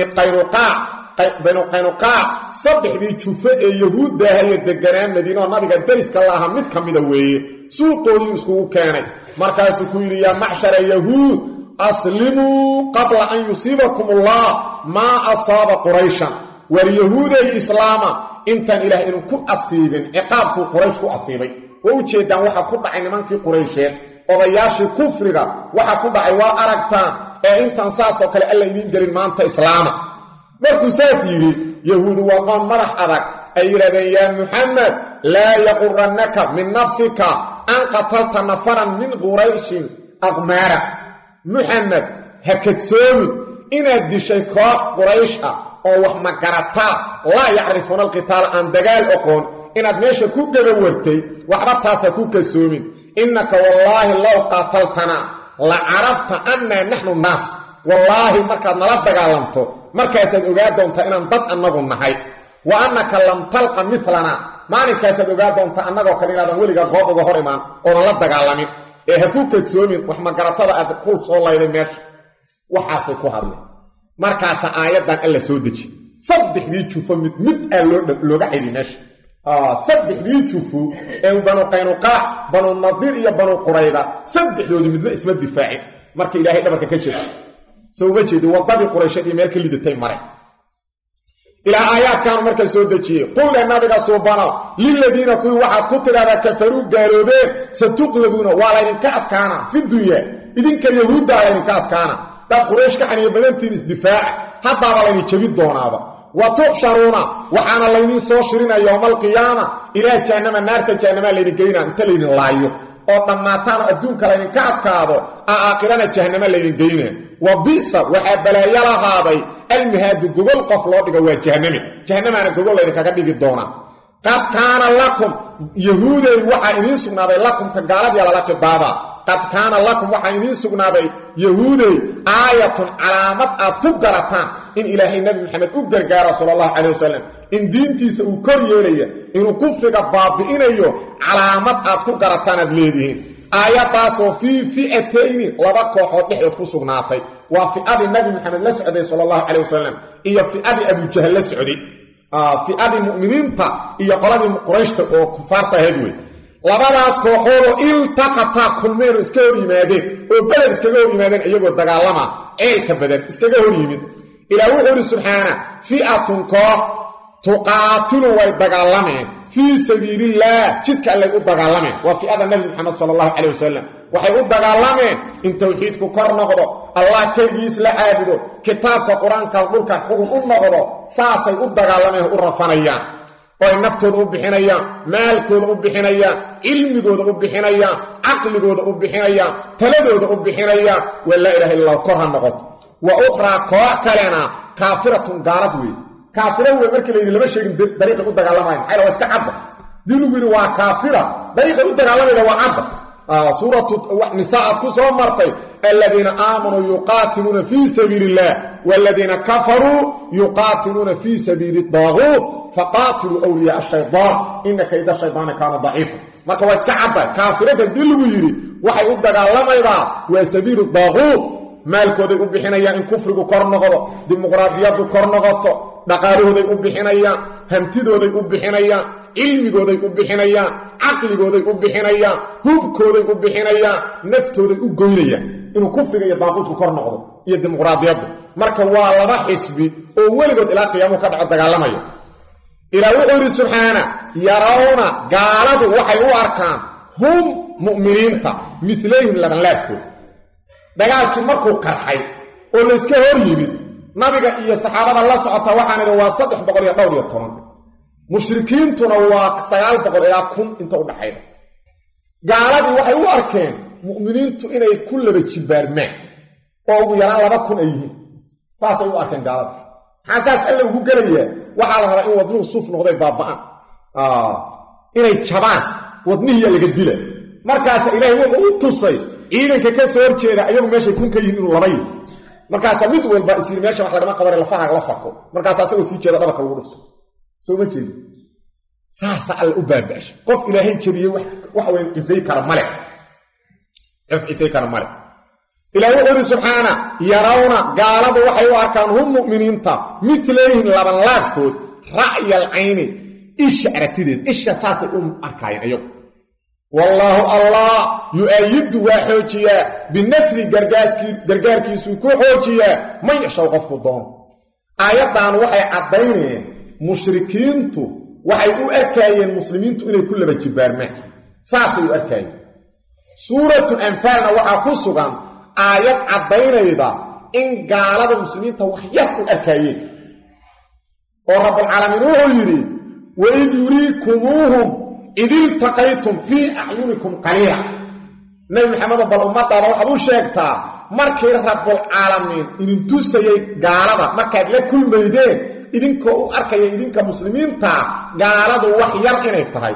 Qaynuqaa saddexdii jufa ee yahuudda ahay deganaan Madiina nabiga dariska laha mid kamida weeye suuqoodii iskugu keenay markaasuu ku yiri ya macshara yahuud aslimu qabla an yusibakum Allah ma asaba qurayshan wal yahuuday islaama intan ilaahay inuu ku asiibin ciqaabku quraysh ku asiibay oo u jeedaan waxa ku dhacay nimankii quraysheed odayaashii kufriga waxa ku dhacay waa aragtaan ee intan saas oo kale alla idin galin maanta islaama markuu saas yiri yahuud waa qaan madax adag ay yiraahdeen ya muhammad la yaqurrannaka min nafsika an qatalta nafaran min qurayshin aqmara muhammad hakadsoomi inaad dishay koox quraysh ah oo wax ma garataa la yacrifuna alqitaal an dagaal aqoon inaad meesha ku gabawartay waxba taas ku kasoomin innaka wallahi law qataltana la arafta anna nahnu nas wallahi markaad nala dagaalanto markaasaad ogaa doontaa inaan dad annagu nahay wa annaka lam talqa mithlana maalinkaasad ogaa doontaa annagoo kale inaadan weligaa goob uga hor imaan oonan la dagaalamin ee ha ku kadsoomin wax magaratada aad ku soo layday meesha waxaasay ku hadlay markaasa aayadan alla soo deji saddexdii jufo mid looga celi meesha saddexdii jufo ee Banu Qaynuqaa Banu Nadir iyo Banu Qurayda saddexdoodii midna isma difaacin marka ilaahay dhabarka ka jeedo soo wajeedo wadadii qurayshadii meel ka lidatay mare ila aayadkan marka soo dajiyay qul nabiga subhana lilladina kuwi waxa ku tirada kafaru gaaloobeen satuqlabuna wala idinka adkaana fi dunya idinka yahuuda idinka adkaana dad quraysh ka xaniyo badantiin isdifaac hadda wala idin jabi doonaaba wa tuxsharuna waxana laydin soo shirina yawmal qiyaama ila jahannama naarta jahannama laydin geeyna inta laydin laayo oo dhamaataan adduunka laydin ka adkaado aakhirana jahannama laydin geeyna wa bisa waxa balaayala haaday almihaadu gogol qof loo dhigo waa jahannamana gogol laydin kaga dhigi doona qad kaana lakum yahuuday waxa idin sugnaaday lakum tagaalad yala qadaada qad kaana lakum waxa idin sugnaaday yahuuday aayatun calaamat aad ku garataan in ilaahay nabi maxamed u gargaaro sallallahu alayhi wasallam in diintiisa uu kor yeelaya inuu kufriga baabi'inayo calaamad aad ku garataan aad leedihiin aayadaas oo fi'atayni laba kooxood dhexdood ku sugnaatay waa fi'adii nabi maxamed la socday sallallahu alayhi wasallam iyo fi'adii abu jahl la socday fi'adii mu'miniinta iyo qoladii qurayshta oo kufaarta ahayd way labadaas kooxood oo iltaqata kulmeen iska hor yimaadeen oo balad iska hor yimaadeen iyagoo dagaalama eelka Badar iska hor yimid ila wuxuu subhana fi'atun koox tuqaatilu way dagaalameen fi sabiilillah jidka alla u dagaalameen waa fi'ada nabi maxamed sallallahu alayhi wasallam waxay u dagaalameen in tawxiidku kor noqdo allah kaligiis la caabudo kitaabka quraanka dhulka xugun u noqdo saasay u dagaalameen u rafanayaan oo naftooda u bixinayaan maalkooda u bixinayaan cilmigooda u bixinayaan aqligooda u bixinayaan taladooda u bixinayaan wala ilaaha illa korha noqoto wa ukhra koox kalena kaafiratun gaalad wey kaafira wey markii la yiri lama sheegin dariiqa u dagaalamayn xayla iska cadda dinugu yiri waa kaafira dariiqa u dagaalamayna waa cadda سورة نساء كسو مرتي الذين آمنوا يقاتلون في سبيل الله والذين كفروا يقاتلون في سبيل الطاغوت فقاتلوا أولياء الشيطان إن كيد الشيطان كان ضعيفا marka waa iska cadda kaafirada dil lagu yiri waxay u dagaalamayaan waa sabiil الطاغوت maalkooda u bixinayaan in kufrigu kor noqdo dimuqraadiyadu kor noqoto dhaqaalahooday u bixinayaan hantidooday u bixinayaan cilmigooday u bixinayaan aqligooday u bixinayaan hubkooday u bixinayaan naftooday u goynayaan inuu kufriga iyo daaqudku kor noqdo iyo dimuqraadiyadu marka waa laba xisbi oo weligood ilaa qiyaamo ka dhaco dagaalamaya ilaa wuxuu yiri subxaana yarawna gaaladu waxay u arkaan hum mu'miniinta misleyhim laban laabkood dagaalkii markuu qarxay oo la iska hor yimid nabiga iyo saxaabada la socota waxaan idin waa 312 mushrikiintuna waa 900 ilaa 1000 inta u dhaxayda gaaladii waxay u arkeen mu'miniintu inay ku laba jibaarmaan oo ugu yaraan 2000 ay yihiin saasay u arkeen gaalada xasaas alla ugu galaya waxa la rabaa in wadnuhu suuf noqday baaba'an inay jabaan wadnihiya laga dila markaas ilaahay wuxuu u tusay ciidanka ka soo horjeeda ayagu meesha kun ka yihiin inuu labay markaas mid walba isir meesha wax laga qabar la faraag la fako markaas asagoo sii jeeda dhabarka lagu dhufto soo ma jeedo saasa al u baabash qof ilaahay jabiye wax weyn isay kara male isay kara male ilaahay subhana yarawna gaaladu waxay u arkaan hum mu'miniinta mitlayhim laban laabkood ra'yal ayni isha aragtideed isha saasay arkaayeen ayagu والله الله يؤيد وحوجيا بالنسل غرغاركيسو كو خوجيا من يشاء قف دون ايتان waxay cadeeyeen mushrikiintu waxay u arkaayeen muslimiintu inay kulaba jibaarmaan saasay u arkaayeen suuratul anfaal waxa ku sugan aayad cadeynayda in gaalada muslimiinta wax yar u arkaayeen oo rabbul alamin uu yiri wa id yurikumuhum إذ التقيتم في أعينكم قليلا نبي محمد بالأمة وحبو شاكتا مركي رب العالمين إن انتو سيئي قالبا مركي لكل ميدين إذنكو أركي إذنك مسلمين تا قالبا وحيار إنه تهي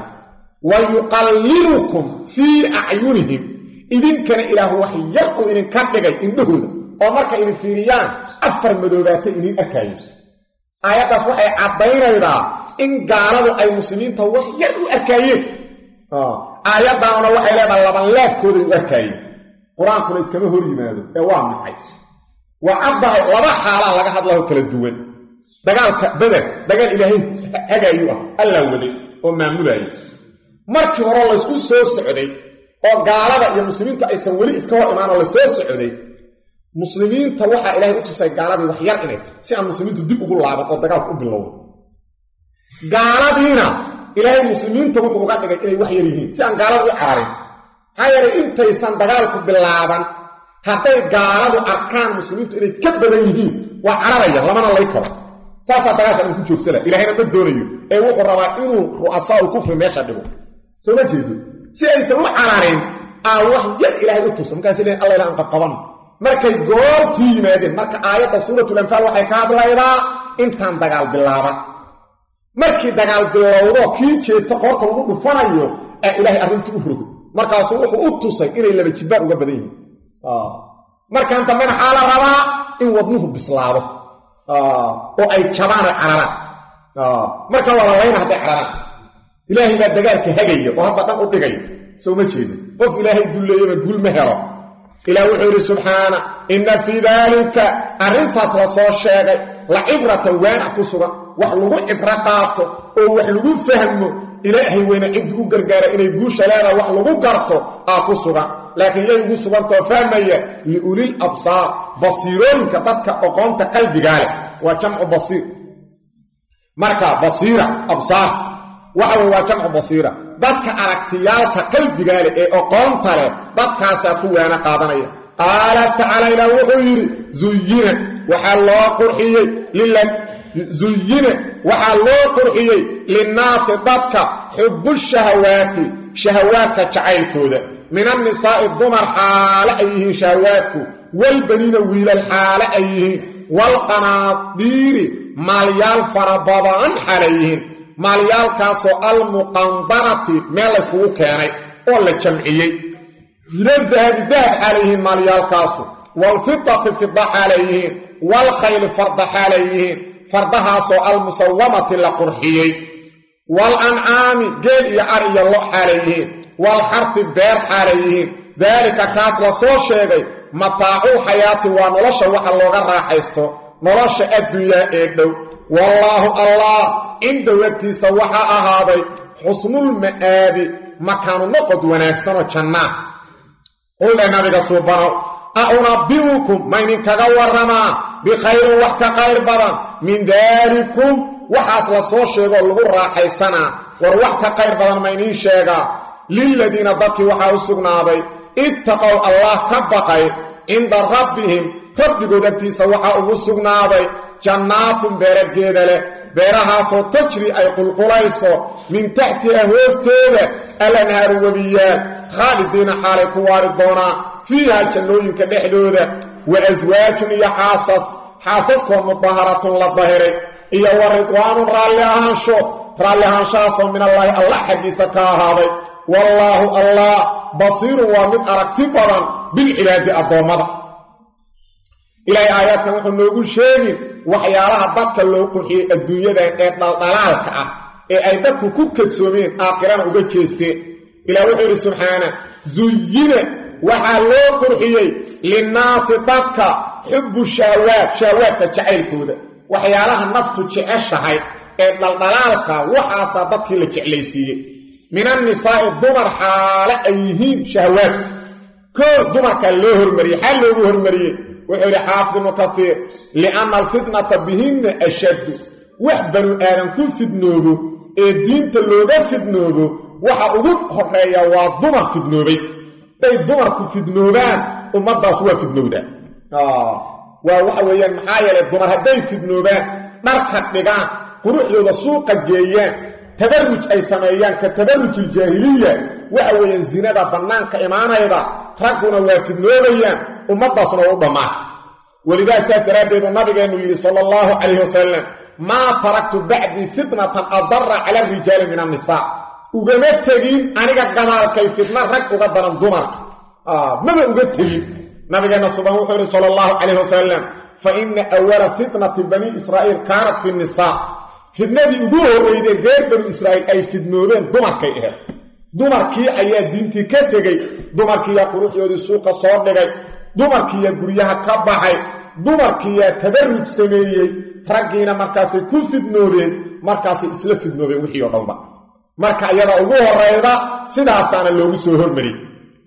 ويقللكم في أعينهم إذنك إله وحيار إذن كاتلقي إنهود ومركي إذن فيريان أفر مدوبات إذن أكاين آيات وحي عبين إذا in gaaladu ay muslimiinta wax yar u arkaayeen aayadaana waxay leedahay laban laafkooda u arkaayeen quraankuna iskama hor yimaado ee waa maxay waa abbahay laba xaala laga hadlayo kala duwan dagaalka badar dagaal ilaahay hagayu ah alla wadi oo maamulay markii hore la isku soo socday oo gaalada iyo muslimiinta aysan wali iska hor imaan oo la soo socday muslimiinta waxa ilaahay u tusay gaalada wax yar inay si aan muslimiintu dib ugu laaban oo dagaalku u bilowdo gaaladiina ilaahay muslimiinta wuxuu uga dhigay inay wax yar yihiin si aan gaaladu u cararin hayre intaysan dagaalku bilaaban haday gaaladu arkaan muslimiintu inay ka badan yihiin waa cararaya lamana lay karo saasa dagaalka ku joogsala ilaahayna ma doonayo ee wuxuu rabaa inuu ru'asaa kufri meesha dhigo soo ma jeedo si aysan u cararin wax yar ilaahay u tuso markaas ilaahay Allah aan qaban markay goortii yimaadeen marka aayada suuratul anfaal waxay ka hadlaydaa intaan dagaal bilaaban markii dagaal bilowdo kii jeesta qorta lagu dhufanayo ee ilaahay arrintu u rogo markaas wuxuu u tusay inay laba jibaar uga badan yihiin markaan tamana xaala rabaa in wadnuhu bislaado oo ay jabaan cararaan marka wala layna haday cararaan ilaahay baa dagaalka hagaya oo hadda dhan u dhigay soo ma jeedo qof ilaahay duleeyay guul ma helo ilaahu wuxuu subhana inna fi dhalika arrintaas la soo sheegay la ibrata waana ku sugan wax lagu ibra qaato oo wax lagu fahmo ilaahay weyna cid u gargaara inay guusha leedahay wax lagu garto ku sugan laakiin yay ugu sugan too fahmaya li ulil absar basiroonka dadka aqoonta qalbiga leh waa jamcu basir marka basira absar waa jamcu basira dadka aragtiyaalka qalbiga leh ee aqoonta leh dadkaas ku waana qaadanaya qaala ta'ala ila wuxuu yiri zuyina waxa loo qurxiyay lillahi زين وحلو قرحيي linnaasi dadka xubbu shahawaati shahawaadka jacaylkooda min annisaa'i dumar xaale ay yihiin shahawaadku walbaniina wiilal xaale ay yihiin walqanaadiiri maalyaal fara badan xaale yihiin maalyaalkaasoo almuqandarati meel layskugu keenay oo la jamciyey minadahabi dahab xaale yihiin maalyaalkaasu waalfidati fida xaale yihiin waalkhayli farda xaale yihiin fardahaasoo almusawamati la qurxiyey waalancaami geel iyo ar iyo lo xaale yihiin waalxarfi beer xaale yihiin daalika kaas la soo sheegay mataacul xayaati waa nolosha waxa looga raaxaysto nolosha adduunyaa ee dhow wallaahu allah cindahu agtiisa waxaa ahaaday xusnul ma'aabi makaanu noqod wanaagsanoo jannaa quldhe nabiga suubanow a unabbi'ukum maydinkaga warramaa bikhayrin wax ka qayr badan min daalikum waxaas la soo sheegoo lagu raaxaysanaa war wax ka qayr badan mayniin sheegaa liladiina dadkii waxaa u sugnaaday ittaqow allah ka baqay cinda rabbihim rabbigood agtiisa waxaa ugu sugnaaday jannaatun beerageeda leh beerahaasoo tajri ay qulqulayso min taxtiha hoosteeda alanhaaru webiyaal khaalidiina xaalay ku waari doonaa fiiha jannooyinka dhexdooda wa aswaajun iyo xaasaskoo mudaharatun la dahiray iyo wa ridwaanun raalli ahaanshahaasoo min allaahi allah xaggiisa ka ahaaday wallaahu allah basiirun waa mid aragti badan bilcibaadi addoommada ilaahay aayaadkan wuxuu noogu sheegin waxyaalaha dadka loo qurxiyey adduunyadan ee dhaldhalaalka ah ee ay dadku ku kadsoomeen aakhirana uga jeesteen ilaah wuxuu yidhi subxaana zuyina waxaa loo qurxiyey linnaasi dadka xubbu shahawaadka jacaylkooda waxyaalaha naftu jeceshahay ee dhaldhalaalka waxaasaa dadkii la jeclaysiiyey min annisaa'i dumar xaale ay yihiin shahawaadka koo dumarkaa loo hormariyey xaal loogu hormariyey wuxuu yidhi xaafid ibnu kaiir lianna alfitnata bihinna ashaddu wax banu aadan ku fidnoobo ee diinta looga fidnoobo waxa ugu horeeya waa dumar fidnoobay day dumarku fidnoobaan ummaddaas waa fidnowdaa waa waxa weeyaan maxaa yeelay dumar hadday fidnoobaan dharka dhigaan quruxdooda suuqa geeyaan tabaruj ay sameeyaan ka tabarujiljaahiliya waxa weeyaan zinada bannaanka imaanayda ragguna waa fidnoobayaan ummaddaasna waa u dhammaatay welidaa saas daraaddeedu nabigeennu yidhi sala allahu calayhi wasalam maa taraktu bacdii fitnatan adarra cala arijaali min annisaa ugama tegin aniga gamaalkay fitna rag uga daran dumarka maba uga tegin nabigeenna suban wuxuu yidhi sala allahu calayhi wasalam fa inna awala fitnati bani israa'iil kaanat fi nnisaa fidnadii ugu horreyday reer banu israa'iil ay fidnoobeen dumarkay ahayd dumarkii ayaa diintii ka tegey dumarkiiyaa quruxdoodii suuqa soo dhigay dumarkiiyaa guryaha ka baxay dumarkiiyaa tabaruj sameeyey raggiina markaasay ku fidnoobeen markaasay isla fidnoobeen wixii oo dhanba marka iyada ugu horrayda sidaasaana loogu soo hormariyey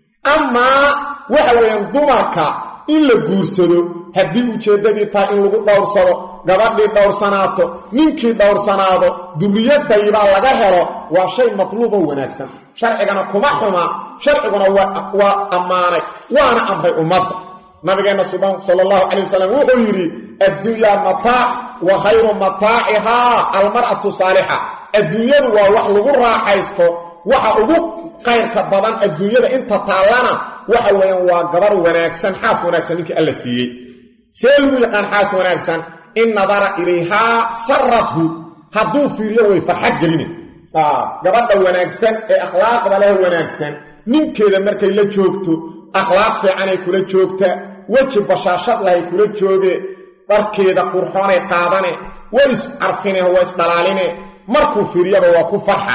amaa waxa weeyaan dumarka in la guursado haddii ujeeddadii tahay in lagu dhowrsado gabadhii dhowrsanaato ninkii dhowrsanaado duriyadaybaa laga helo waa shay matluubo wanaagsan sharcigana kuma xuma sharciguna waa ammaanay waana amray ummadda nabigeenna suban sala allahu calayh wasalam wuxuu yidhi addunyaa mataac wa khayru mataacihaa almar'atu saalixa adduunyadu waa wax lagu raaxaysto waxa ugu qayrka badan adduunyada inta taallana waxa weeyaan waa gabar wanaagsan xaas wanaagsan ninkii alla siiyey see lagu yaqaan xaas wanaagsan in nadara ilayhaa sarathu hadduu fiiriyo way farxad geline gabadha wanaagsan ee akhlaaqda leh wanaagsan ninkeeda markay la joogto akhlaaq fiicanay kula joogta weji bashaashad lahay kula jooge dharkeeda qurxoonay qaadane way iscarfine waa isdhalaaline markuu fiiriyaba waa ku farxa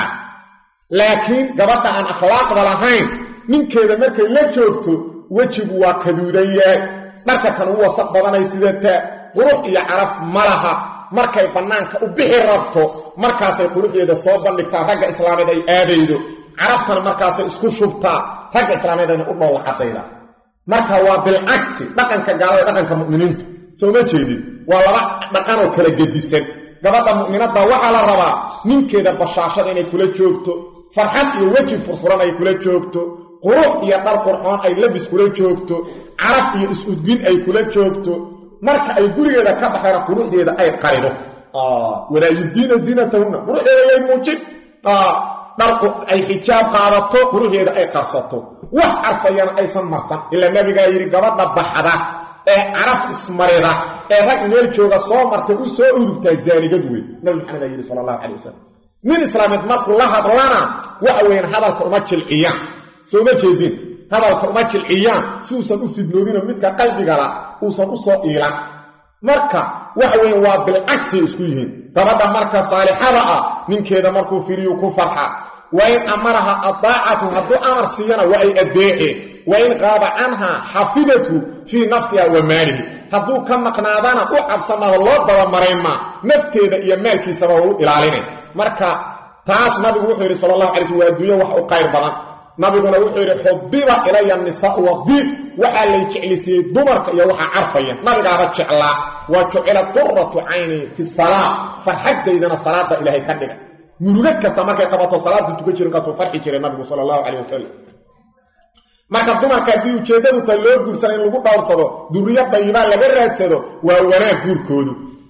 laakiin gabadha aan akhlaaqda lahayn ninkeeda markay la joogto wejigu waa kaduudan yahay dharka kan u wasaq badanay sidataa qurux iyo caraf ma laha markay bannaanka u bixi rabto markaasay quruxdeeda soo bandhigtaa ragga islaameed ay aadaydo caraftana markaasay isku shubtaa ragga islaameedayna u dhowla caddayda marka waa bilcagsi dhaqanka gaalada dhaqanka mu'miniinta soo ma jeedin waa laba dhaqanoo kala gedisan gabadha mu'minadda waxaa la rabaa ninkeeda bashaashada inay kula joogto farxad iyo weji furfuran ay kula joogto qurux iyo dhar qurxoon ay labis kula joogto caraf iyo is-udgin ay kula joogto marka ay gurigeeda ka baxayna quruxdeeda ay qarido walaa yubdiina ziinatahunna quruxeeda yay muujin dharku ay xijaab qaadato quruxeeda ay qarsato wax carfayana aysan marsan ilaa nabigaa yidhi gabadha baxda ee caraf ismarida ee rag meel jooga soo martay u soo urugtaa zaanigad wey nabi maxamed aa yidhi sala allahu calay wasalam nin islaameed markuu la hadlana waxa weeyaan hadalka uma jilciyaan soo ma jeedin hadalka uma jilciyaan si uusan u fidnoobinoo midka qalbigala uusan u soo iilan marka waxa weeyaan waa bilcagsi isku yihiin gabadha marka saalixada ah ninkeeda markuu firiyu ku farxa wain amaraha adaacatu hadduu amar siiyana waa ay addeece wain qaaba canha xafidathu fii nafsiha wa maalihi hadduu ka maqnaadana u cabsanaado loo dabamaraymaa nafteeda iyo maalkiisaba u ilaalinay marka taas nabigu wuxuu yidhi sala allahu alay slm waa adduunya wax u qayr badan nabiguna wuxuu yidhi xubiba ilaya nisaau wadiib waxaa lay jeclisiiyey dumarka iyo waxa carfaya nabigaaba jeclaa waa jucila quratu cayni fi salaa farxaddaydana salaada ilaahay ka dhiga murugo kasta markay qabato salaadu tukan jirin kaasuu farxi jiray nabigu sala allahu calayh wasalam marka dumarka haddii ujeeddadu tahay loo guursana in lagu dhowrsado duriyo dayibaa laga raadsado waa wanaag guurkoodu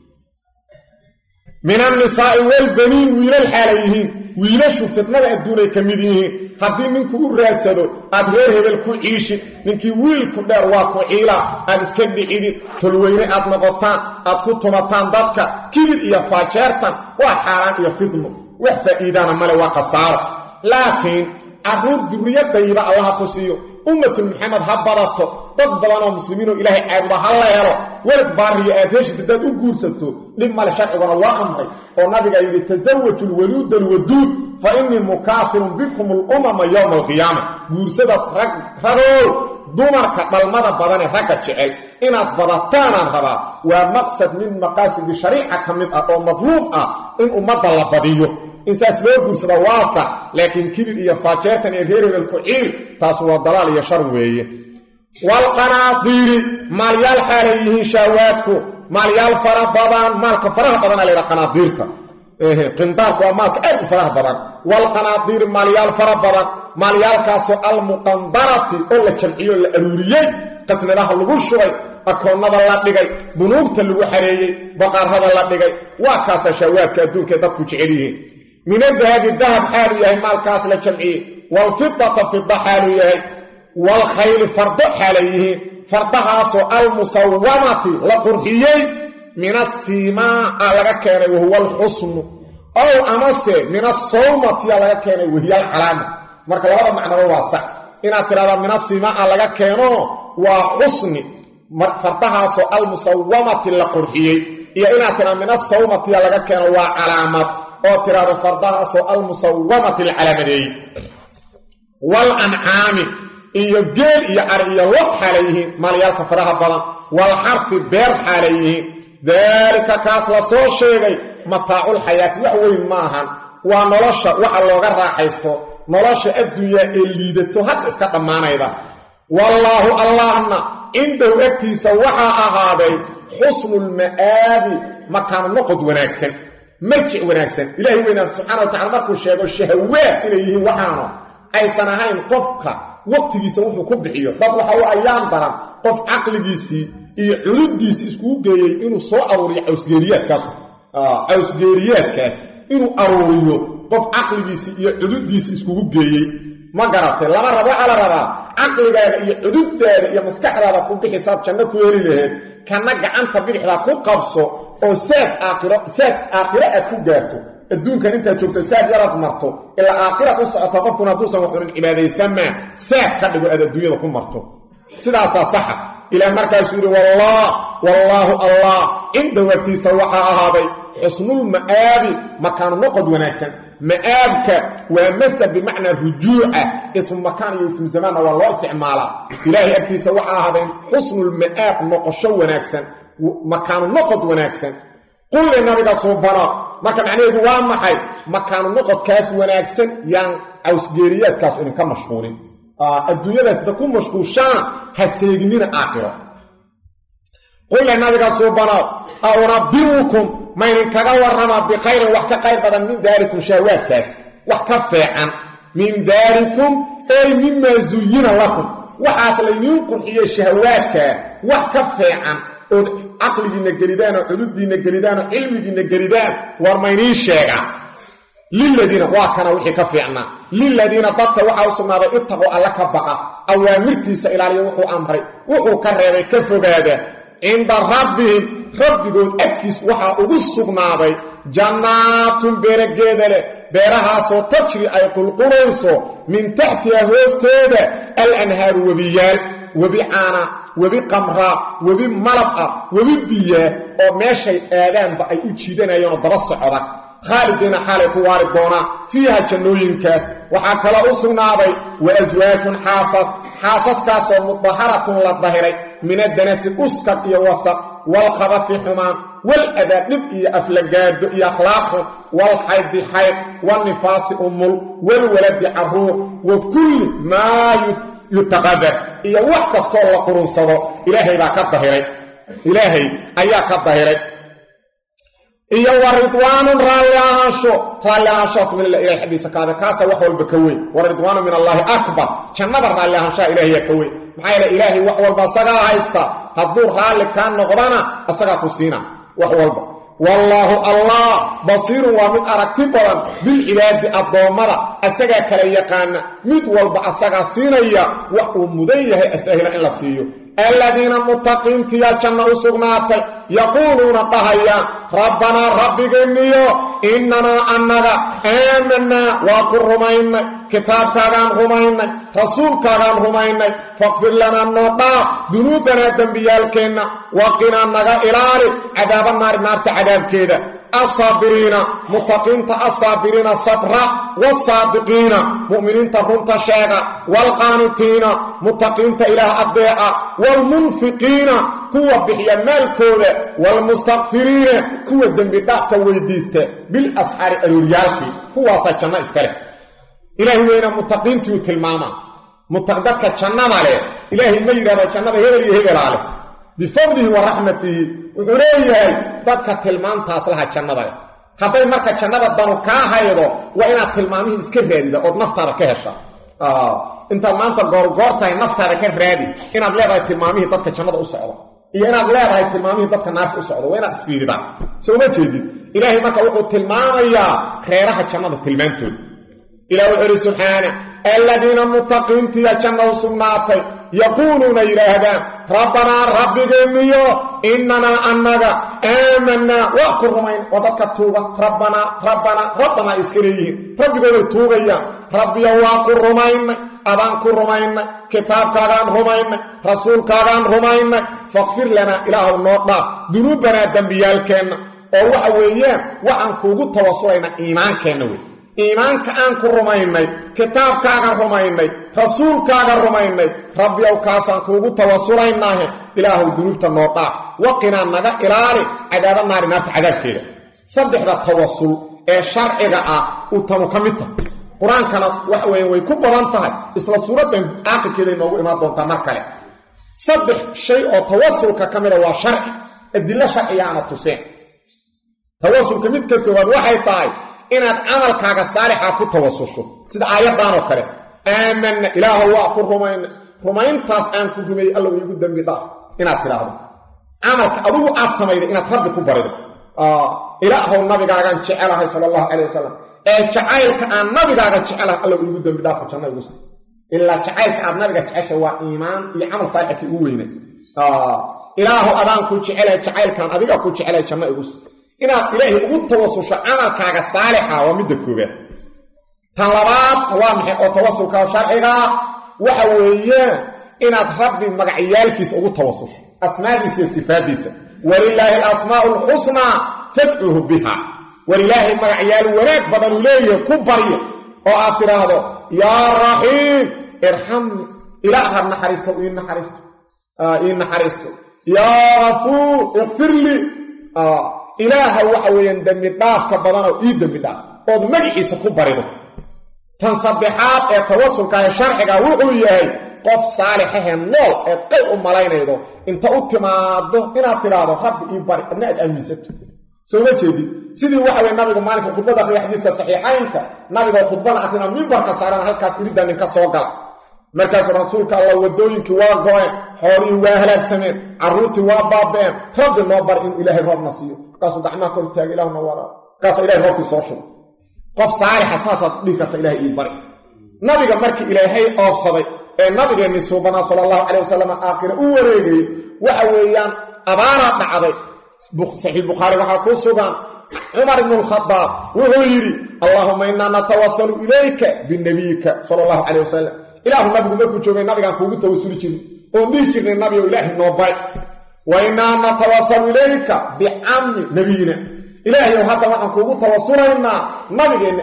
min annisaa'i walbaniin wiilal xaalay yihiin wiilashu fitnada adduunay ka mid yihiin haddii ninku u raadsado aad reer hebel ku ciishid ninkii wiilku dheer waa ku ciila aad iska dhicidi tolweyne aad noqotaan aad ku tumataan dadka kibir iyo faajeertan waa xaaraan iyo fidno wax faa'iidana male waa khasaaro laakiin carruur duriyo dayiba allaha ku siiyo ummatul maxamed ha badato dad badan oo muslimiinoo ilaahay caabuda ha la helo walad baariyo aad heshid haddaad u guursato dhib male sharciguna waa amray oo nabiga yidhi tasawaju lwaluuda alwaduud fa innii mukaafirun bikum alumama yowma alqiyaama guursada ragow dumarka dhalmada badanee ragga jecel inaad badataanaan rabaa waa maqsad min maqaasidi shariica ka mid ah oo madluub ah in ummadda la badiyo in saas loo guursada waasa laakiin kibir iyo faajeertan iyo reer hebelku ciil taas waa dalaal iyo shar weeye walqanaadiiri maalyaal xaalay yihiin shaawaadku maalyaal fara badan maalka faraha badana la yidhaha qanaadiirta qindaarku waa maalka aad u faraha badan walqanaadiiri maalyaal fara badan maalyaalkaasoo almuqandarati oo la jamciyo la aruuriyey qasnadaha lagu shubay akoonnada la dhigay bunuugta lagu xareeyey baqaarada la dhigay waa kaasa shaawaadka adduunkae dadku jecel yihiin min adahabi dahab xaaluu yahay maalkaas la jamciyey waalfidata fida xaaluu yahay waalkhayli fardo xaalay yihiin fardahaasoo almusawamati la qurxiyey min asiimaa laga keenay wahuwa alxusnu ow amase min asawmatiya laga keenay wahiya alcalaama marka labada macnaba waa sax inaad tidhahdaa min asiimaa laga keeno waa xusni fardahaasoo almusawamati la qurxiyey iyo inaad tidhahda min asawmatiya laga keeno waa calaamad oo tidhahdo fardahaasoo almusawamati la calaamadeeyey walancaami iyo geel iyo cari iyo lo xaalay yihiin maalyaalka faraha badan walxarfi beer xaalay yihiin daalika kaas la soo sheegay mataaculxayaati wax weyn maahan waa nolosha waxa looga raaxaysto nolosha adduunyaa ee liidato hadda iska dhammaanayda wallaahu allahna cindahu agtiisa waxaa ahaaday xusnulma'aabi makaanu noqod wanaagsan marjic wanaagsan ilaahay weynaa subxana wa tacala markuu sheego shahawaad inay yihiin waxaano aysan ahayn qofka waqtigiisa wuxuu ku bixiyo dad waxa u ayaan daran qof caqligiisii iyo culudiisii iskugu geeyey inuu soo aruuriyo cawsgeeriyaadkaas inuu aruuriyo qof caqligiisii iyo culudiisii iskugu geeyey ma garatay lama rabo waxaa la rabaa caqligaaga iyo cududdaada iyo maskaxdaada ku bixisaad janno ku heli laheed kana gacanta bidixdaa ku qabso oo saad aakhiro aad ku gaarto adduunkan intaad joogto saad yaraad marto ilaa aakhiraad u socota qofkuna hadduusan waxunan cibaadaysanmaa saad ka dhigo aad adduunyada ku marto sidaasaa saxa ilaah markaasuu yidhi wallaahu allah cindahu agtiisa waxaa ahaaday xusnulma'aabi makaanu noqod wanaagsan ma'aabka waa masdar bimacnaa rujuuca ismu makaan iyo ismu zamaanna waa loo isticmaalaa ilaahay agtiisa waxaa ahaaday xusnulma'aab noqosho wanaagsan makaanu noqod wanaagsan qulle nabiga suubano marka macnaheedu waa maxay makaanu noqodkaas wanaagsan yaan cawsgeeriyaadkaas idinka mashquulin adduunyadaas da ku mashquushaan ha seeginina aakhiro qulle nabiga suubano awnabiukum maydinkaga warramaa bikhayrin wax ka qayr badan min daalikum shahwaadkaas wax ka feecan min daalikum ay mimaa zuyina lakum waxaas laydiin qurxiyey shahwaadkaa wax ka feecan ood caqligiina gelidaan oo culudiina gelidaan oo cilmigiina gelidaan war maynii sheega liladiina waa kana wixii ka fiicnaa liladiina dadka waxaa u sugnaaday ittaquu alla ka baqa awaamirtiisa ilaaliya wuxuu amray wuxuu ka reebay ka fogaada cinda rabbihim rabbigood agtiis waxaa ugu sugnaaday jannaatun beerageeda leh beerahaasoo tajri ay qulqulayso min taxtiha hoosteeda alanhaaru webiyaal webi caana webi qamraa webi malab ah webi biyaa oo meeshay aadaanba ay u jiidanayeenoo daba socda khaalidiina xaalay ku waari doonaan fiiha jannooyinkaas waxaa kaloo u sugnaaday wa aswaajun xaasaskaasoo mudaharatun la dahiray min addanasi uskag iyo wasaq walqabafi xumaan waladaa dhib iyo aflagaado iyo akhlaaqxun walxaydi xayd walnifaasi umul walwaladi carruur wa kulli maa yutaqadar iyo wax kastoo la qurunsado ilaahay baa ka dahiray ilaahay ayaa ka dahiray iyo wa ridwaanun raalli ahaanshaas min allah ilahay xaggiisa kaada kaasa wax walba ka weyn wa ridwaanu min allaahi akbar jannada raalli ahaanshaha ilaahayaa ka weyn maxaa yeele ilaahay wax walba asagaa haysta hadduu raalli kaa noqdana asagaa ku siina wax walba wallaahu allah basiirun waa mid aragti badan bilcibaadi addoommada asagaa kala yaqaana mid walba asagaa siinaya wax uu mudan yahay astaahila in la siiyo aladiina muttaqiintiyaa janno u sugnaatay yaquuluuna dhahayaan rabbanaa rabbigeeniyo innanaa annaga aamanaa waa ku rumaynay kitaabkaagaan rumaynay rasuulkaagaan rumaynay faqfir lanaa noo dhaaf dunuubanaa dembiyaalkeenna waqinaa naga ilaali cadaaba naari naarta cadaabkeeda الصابرين متقين الصابرين صبرا والصادقين مؤمنين رنت شاغا والقانتين متقين إله أبداء والمنفقين كوة بحيا مالكوة والمستغفرين كوة دنب دافك ويديست بالأسحار الوريالكي هو ساتشنا إسكاله إلهي وين متقين تيوت الماما متقدتك تشنا ماليه إلهي ميرا تشنا بهيري هيري عليه بفضله ورحمته وحريه dadka tilmaantaas laha jannada haday marka jannada danu ka haydo waa inaad tilmaamihi iska raadida oo naftaada ka hesha inta maanta goorgoortay naftaada ka raadi inaad leedahay tilmaamihi dadka jannada u socdo iyo inaad leedahay tilmaamihi dadka naarta u socdo waa inaad isfiirida soo ma jeedid ilaahay marka wuxuu tilmaamayaa reeraha jannada tilmaantooda ilaahu subhanahu الذين متقين تيا جنة سناتي يقولون إلهدان ربنا ربنا إننا أننا آمنا وأكر رمين وذكى التوبة ربنا إسكريه ربي قول التوبة ربي وأكر رمين أبان كر رمين كتاب كاران رمين رسول كاران رمين فاغفر لنا إله النور ذنوبنا دنبيالكين أو أويان وأن كوغو توصلنا إيمان كنوي إيمانك أنك رميني كتابك أنك رميني رسولك أنك رميني ربي أو كاسان كوغو توصليناه إله الدنوب تنوطا وقنا نغا إلالي عذاب النار نارت عذاب كيرا صدح ذا التوصل الشرع إغاء وتمكمتا قرآن كان وحوين ويكبرانتها إسلا سورة آخر كده نوغو إمام دونتا مركالي صدح شيء توصل كاميرا وشرع الدلة شرعي عنا تسين توصل كميتا كوان وحي طاي inaad amalkaaga saalixa ku tawassusho sida aayadan oo kale aamanna ilaahu wa ku rumayntaas aan ku rumay alla uu igu dambi dhaaf inaad tiraahdo amalka adigu aad sameeyay inaad rabbi ku barido ilaahu nabigaagan jecelahay sallallahu alayhi wasallam jacaylka aan nabigaaga jecelahay alla uu igu dambi dhaaf janna igu si illa jacaylka aad nabiga jeceshay waa iimaan iyo amal saalix u weynay ilaahu adaan ku jecelahay jacaylkan adiga ku jecelahay janna igu si inaad ilaahi ugu tawassusho amalkaaga saalixa waa mid koobaad tan labaad waa maxay oo tawassulka sharciga waxa weeyaan inaad rabbi magacyaalkiisa ugu tawassusho asmaadiisa iyo sifaadiisa walillahi alasmaa'ul husna fad'uhu biha walillahi magacyaal wanaag badan leeyahay ku baryo oo aad tiraahdo ya rahiim irhamni ilaaha naxariisto in naxariisto ya ghafur ighfirli ilaaha waxa weeyaan dambi dhaafka badan oo ii dambi dhaaf oo magaciisa ku barido tan saddexaad ee tawassulka sharciga wuxuu yahay qof saalix ah nool ee qayb u malaynaydo inta u timaado inaad tiraahdo rabbi ii bari adna aad aaminsato soo ma jeedid sidii waxa weey nabiga maalinka khudbada akhriya xadiiska saxiixaynka nabiga khudbada akhriya minbarka saaran halkaas iridan ka soo gal markaas rasuulka Allah wadooyinkii waa go'een xoolihii waa halaagsameen carruurtii waa baabeen rabbi noo bar in ilaahay roob nasiyo kaasoo gacmaha kor taag ilaahna wara kaas ilaahay roobkii soo shub qof saalix asaasad dhigta ilaahay ii bari nabiga markii ilaahay oofsaday ee nabigeennii suubana sallallahu alayhi wasallam aakhira u wareegay waxa weeyaan abaara dhacday sahih bukhari waxa ku sugan umar ibn al-khattab wuxuu yiri allahumma inna natawassalu ilayka bin nabiyika sallallahu alayhi wasallam ilaahu nabigu markuu joogay nabigaan kuugu tawassuli jiray oo dhihi jirnay nabiga ilaahi noo bari wa inna natawassalu ilayka bi ammi nabiyina ilaahi hadda waxaan kuugu tawassulaynaa nabigeena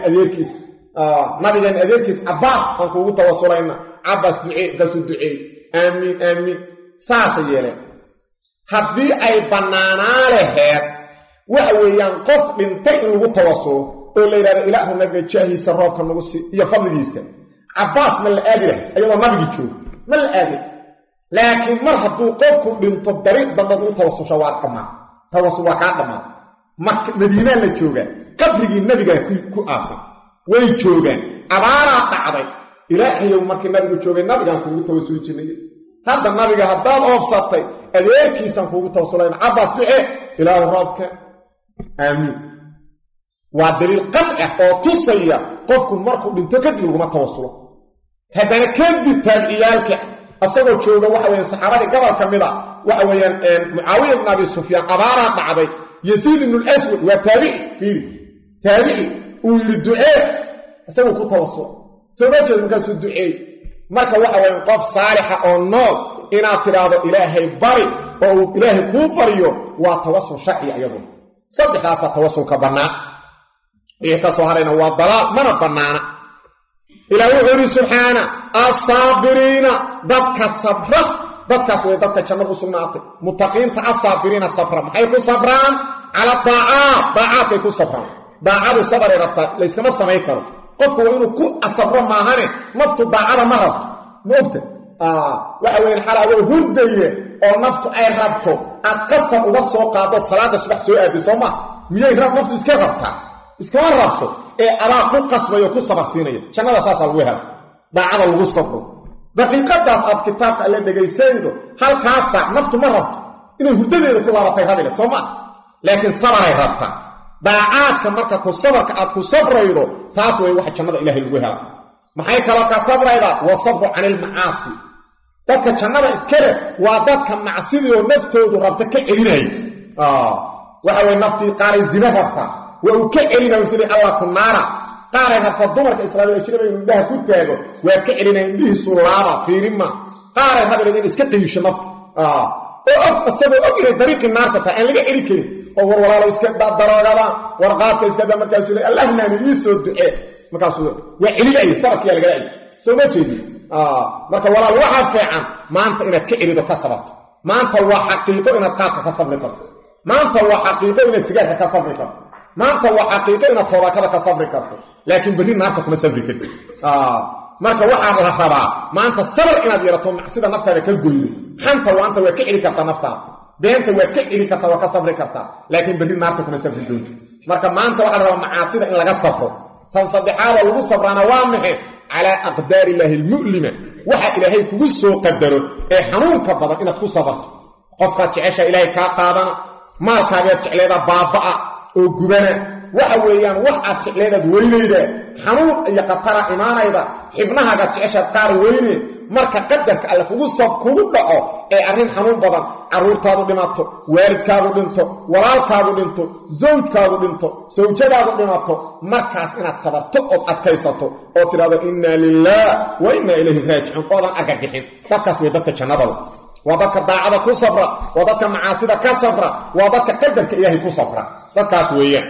adeerkiis Abbas aan kuugu tawassulaynaa Abbas ducee aamin aamin saasa yeeleen haddii ay bannaanaa laheed waxa weeyaan qof dhintay in lagu tawassulo oo la yidhahdo ilaahu nabiga jaahiisa roobka nagu sii iyo fadligiisa Abbas ma la aadi lahay ayadoo nabigi joogo ma la aadi laakiin mar hadduu qofku dhinto dariiq dambe u tawassusha waa dhammaan tawassul waa kaa dhammaan marka madiina la joogaa qabrigii nabiga ku aasan way joogaan abaaraa dhacday ilaahayow markii nabigu joogay nabigaan kuugu tawassuli jirnay hadda nabiga haddaad oofsatay adeerkiisan kuugu tawassulayna Abbas ducee ilaahu roobka aamin waa daliil qadci oo tusaya qofku markuu dhinto kadib laguma tawassulo haddana kadib taabiciyaalka asagoo jooga waxa weeyaan saxaabada gobol ka mid ah waxa weeyaan Muawiya ibn Abi Sufyaan abaaraa dhacday Yazid ibn al-Aswad waa taabici uu yiri ducee asagoo ku tawassul soo jeed markaasuu ducee marka waxa weeyaan qof saalixa oo nool inaad tiraahdo ilaahay bari oo ilaahay kuu bariyo waa tawassul sharci ayadu saddexdaas tawassul ka banaa ee ka soo harayna waa dalaal mana banaana ilaahu uri subhana as-sabirina dadka sabra dadkaas way dadka jannada u sugnaatay muttaqiinta as-sabirina sabra maxay ku sabraan ala taa'at ku sabraan daacadu sabr rabta la iskama samay karo qofku waa inuu ku asabro maahane naftu daacada ma rabto moogta waxa weyn xalaawo hurdaye oo naftu ay rabto aad qasab uga soo qaado salaada subax soo aadiso ma miyay naftu iska rabtaa iska rabto ee adaa ku qasbayo ku sabarsiinaya jannada saasa lagu helo daacada lagu sabro daqiiqadaas aad kitaabka alle dhageysaydo halkaas naftu ma rabto inay hurdadeeda ku laabatay rabiga soo ma laakiin sabray rabta daacadka marka ku sabarka aad ku sabraydo taas way wax jannada ilaahay lagu helo maxay kala ka sabrayda wa sabru anil maasi dadka jannada iskale waa dadka macsidiyo naftoodu rabta ka celinay waxa way naftii qaar zina rabta waa uu ka celinay sidii Allah ku naara qaar rabta dumarka islaamida jireen indhaha ku taago waa ka celinay indhihi sulaaba fiirima qaar rabta inay iska qiisho nafta oo asagoo ogay dariiqi naarta ta aan laga celi karin oo warwalaalo iska daroogaada warqaadka iska da markaas uu Allahna ii soo ducee markaas waa celiyay sababkiya laga leeyahay soo ma jeedi marka walaal waxa fiican maanta inaad ka celido ka sabarto maanta waa xaqiiqo inaad qaadka ka sabri karto maanta waa xaqiiqo inaad sigaarka ka sabri karto maanta waa xaqiiqo inaad toobakada ka sabri karto laakiin bari naarta kuma sabri kartid marka waxa la rabaa maanta sabr inaad yarato sida naftaada ka gooyo xanta waanta waa ka celi karta naftaada beenta waa ka celi karta waa ka sabri karta laakiin bari naarta kuma sabri doonto marka maanta waxa la rabaa macaasida in laga sabro tan saddexaad lagu sabrana waa maxay ala aqdar ilahi almu'lima waxa ilaahay kugu soo qadaro ee xanuunka badan inaad ku sabarto qofka jecesha ilaahay ka qaadana maalkaaga jecleeda baabaa oo gubana waxa weeyaan wax aad jecleedad weynayda xanuun iyo qatara imaanayda xibnahaaga jecesha qaar weyne marka qadarka alla kugu dhaco ee arrin xanuun badan caruurtaadu dhimato waalidkaagu dhinto walaalkaagu dhinto zawjkaagu dhinto zawjadaadu dhimato markaas inaad sabarto oo adkaysato oo tiraado inna lillahi wa inna ilayhi raaji'un qoodan agagixin dadkaas way dadka jannada waa dadka daacada ku sabra waa dadka macaasida ka sabra waa dadka qadarka ilaahay ku sabra dadkaas weeyaan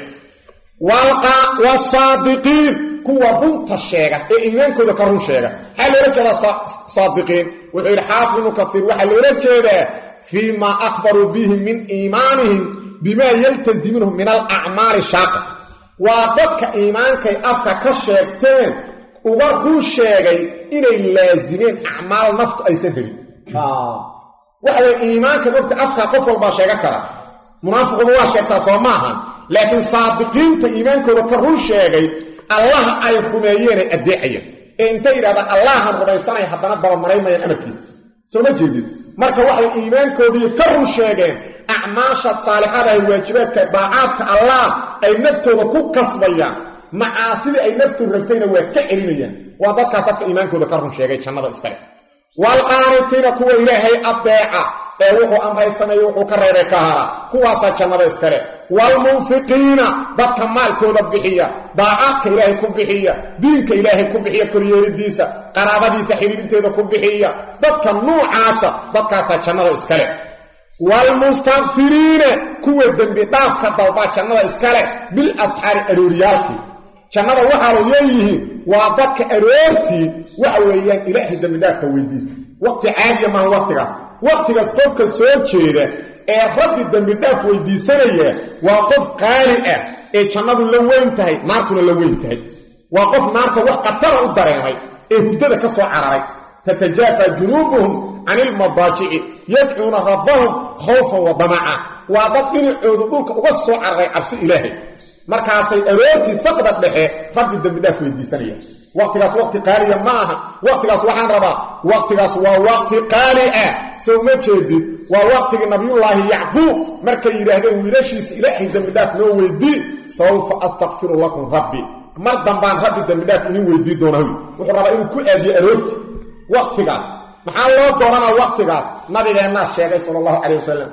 والصادقين كوا رنت الشيغة إيمانكو ذكا رن شيغة هل يرجع صادقين وحير حافظ كثير وحل يرجع فيما أخبروا به من إيمانهم بما يلتزمونهم من الأعمال الشاقة وضدك إيمانك أفكا كالشيغتين وغرقوا الشيغة إلى اللازمين أعمال نفط أي سفري وحل إيمانك أفكا قفل با شيغة كرا منافق هو شيغتا صماها لكن صادقين إيمانكو ذكرون شيئا الله أي خميين أدعي inta yiraahdo Allahan rumaysanay haddana baba mareemayaan amarkiisa soo ma jeedid marka waxay iimaankoodii ka run sheegeen acmaasha saalixada ee waajibaadka daacadka Allah ay naftooda ku kasbayaan macaasida ay naftu rabtayna waa ka celinayaan waa dadka iimaankooda ka run sheegay jannada iskale wal qaanitina kuwa ilaahay adeeca ee wuxuu amray sameeyo wuxuu ka reebay ka hara kuwaasa jannada iskale wal munfiqiina dadka maalkooda bixiya daacadka ilaahay ku bixiya diinka ilaahay ku bixiya koryeelidiisa qaraabadiisa xiriirinteeda ku bixiya dadka nuucaasa dadkaasa jannada iskale wal mustaghfiriina kuwa dambi dhaafka dalba jannada iskale bil asxaari arooriyaalki jannada waxa loo yeeyihiin waa dadka aroortii waxa weeyaan ilaahay dambi dhaafka weydiista waqti caadi ma waqtigaas qofka soo jeeda ee rabbi dambi dhaaf weydiisanaya waa qof qaali ah ee jannadu la weyn tahay naartuna la weyn tahay waa qof naarta wax qatar u dareemay ee hurdada ka soo cararay tatajafa junubuhum anil madaaji'i yad'una rabbahum khawfan wa dama'a waa dad dhinacooda dhulka uga soo cararay cabsi ilaahay markaasay aroortii saqda dhexe rabbi dambi dhaaf weydiisanaya waqtigaas waqti qaaliya ma aha waqtigaas waxaan rabaa waqtigaas waa waqti qaali ah soo ma jeedid waa waqtiga nabiyullaahi yacquub markay yiraahdeen wiilashiisa ilaahay dambi dhaaf noo weydii sawfa astaghfiru lakum rabbi mar dambaan rabbi dambi dhaaf idin weydii doonaa wuxuu rabaa inuu ku aadiyo aroortii waqtigaas maxaa loo dooranaa waqtigaas nabigeena sheegay sallallahu alayhi wasallam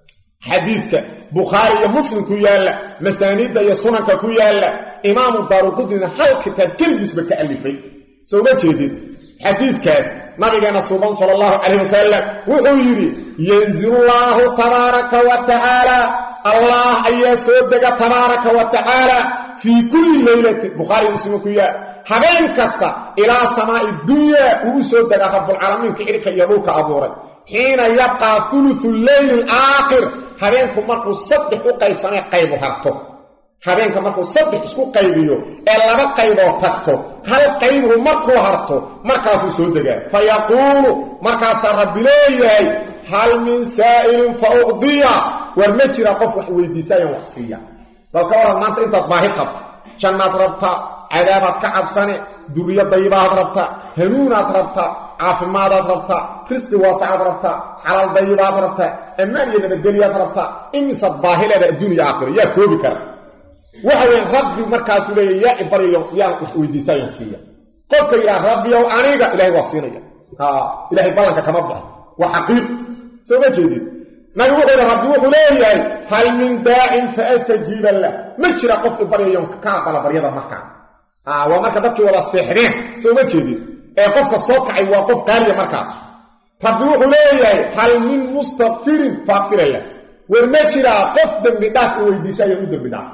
حديثك بخاري ومسلم كيالا مسانيد يا سنن كيالا امام الدارقطني هل كتاب كل اسم كالفي سو ما جديد حديثك نبينا صلى الله عليه وسلم ويري ينزل الله تبارك وتعالى الله يسودك تبارك وتعالى في كل ليله بخاري ومسلم كيالا حبين كستا الى سماء الدنيا وسودك رب العالمين كيرك يبوك ابورك حين يبقى ثلث الليل الآخر habeenku markuu saddex u qaybsanay qayb harto habeenka markuu saddex isku qaybiyo ee laba qayboo tagto hal qayb markuu harto markaasuu soo degaa fayaqulu markaas rabbi leeyahay hal min sa'ilin fa'udiya war ma jira qof wax weydiisay wax siiya balka waran maanta inta baahi qabto jannad rabta cadaabad ka cabsane duriya daybaad rabta hanuunad rabta caafimaadaad rabta risqi waasacaad rabta xalaal daybaad rabta amaan iyo nabadgelyaad rabta imisa baahilada adduunya aakhira yaa koobi kara waxa weyn rabbi markaasuu leeyahay yaa ibariyo yaa wax weydiisay siiya qofka ila rabbiyow aniga ilaahay wasiinaya ilaahay balanka kama baxo waa xaqiiq soo ma jeedid nabi wuxuu rabbi wuxuu leeyahay hal min daa'in fa astajiba la ma jira qof ibariyo ka qala baryada markaa waa marka dadkii wada seexdeen soo ma jeedid ee qofka soo kacay waa qof qaaliya markaas rabbi wuxuu leeyahay hal min mustaghfirin faghfir la war ma jira qof dambi dhaaf weydiisay u dambi dhaafa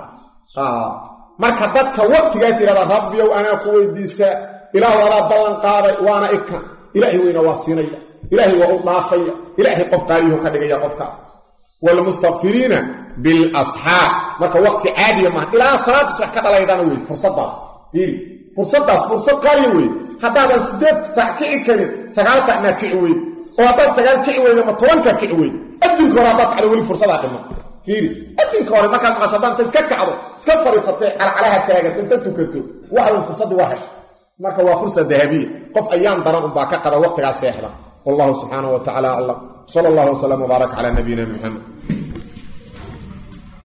marka dadka waqtigaas yiraahdo rabbiyow ana ku weydiisa ilaahu wala ballan qaaday waana ikka ilaahi weyna wasiinaya ilaahi waa u dhaafaya ilaahi qof qaaliyo ka dhigaya qofkaas wal mustaghfirina bil ashab marka waqti caadi ma ila salaad sax ka dhalaydana way fursadaas fursad qaali wey haddaadan 8 saac kici karin 9 saacna kici wey oo haddaad 9 kici weyna ma 10 ka kici wey adinka hore haddaad weli fursadaa dhimo fiiri adinka hore markaad maqashadaan iska kacdo iska fariisatay calacalaha taagan inta tukato waxa fursad waahash marka waa fursad dahabiya qof ayaan daran u baa ka qada waqtigaas seexda wallahu subhanahu wa ta'ala allah sallallahu alayhi wa sallam wa baraka ala nabiyina muhammad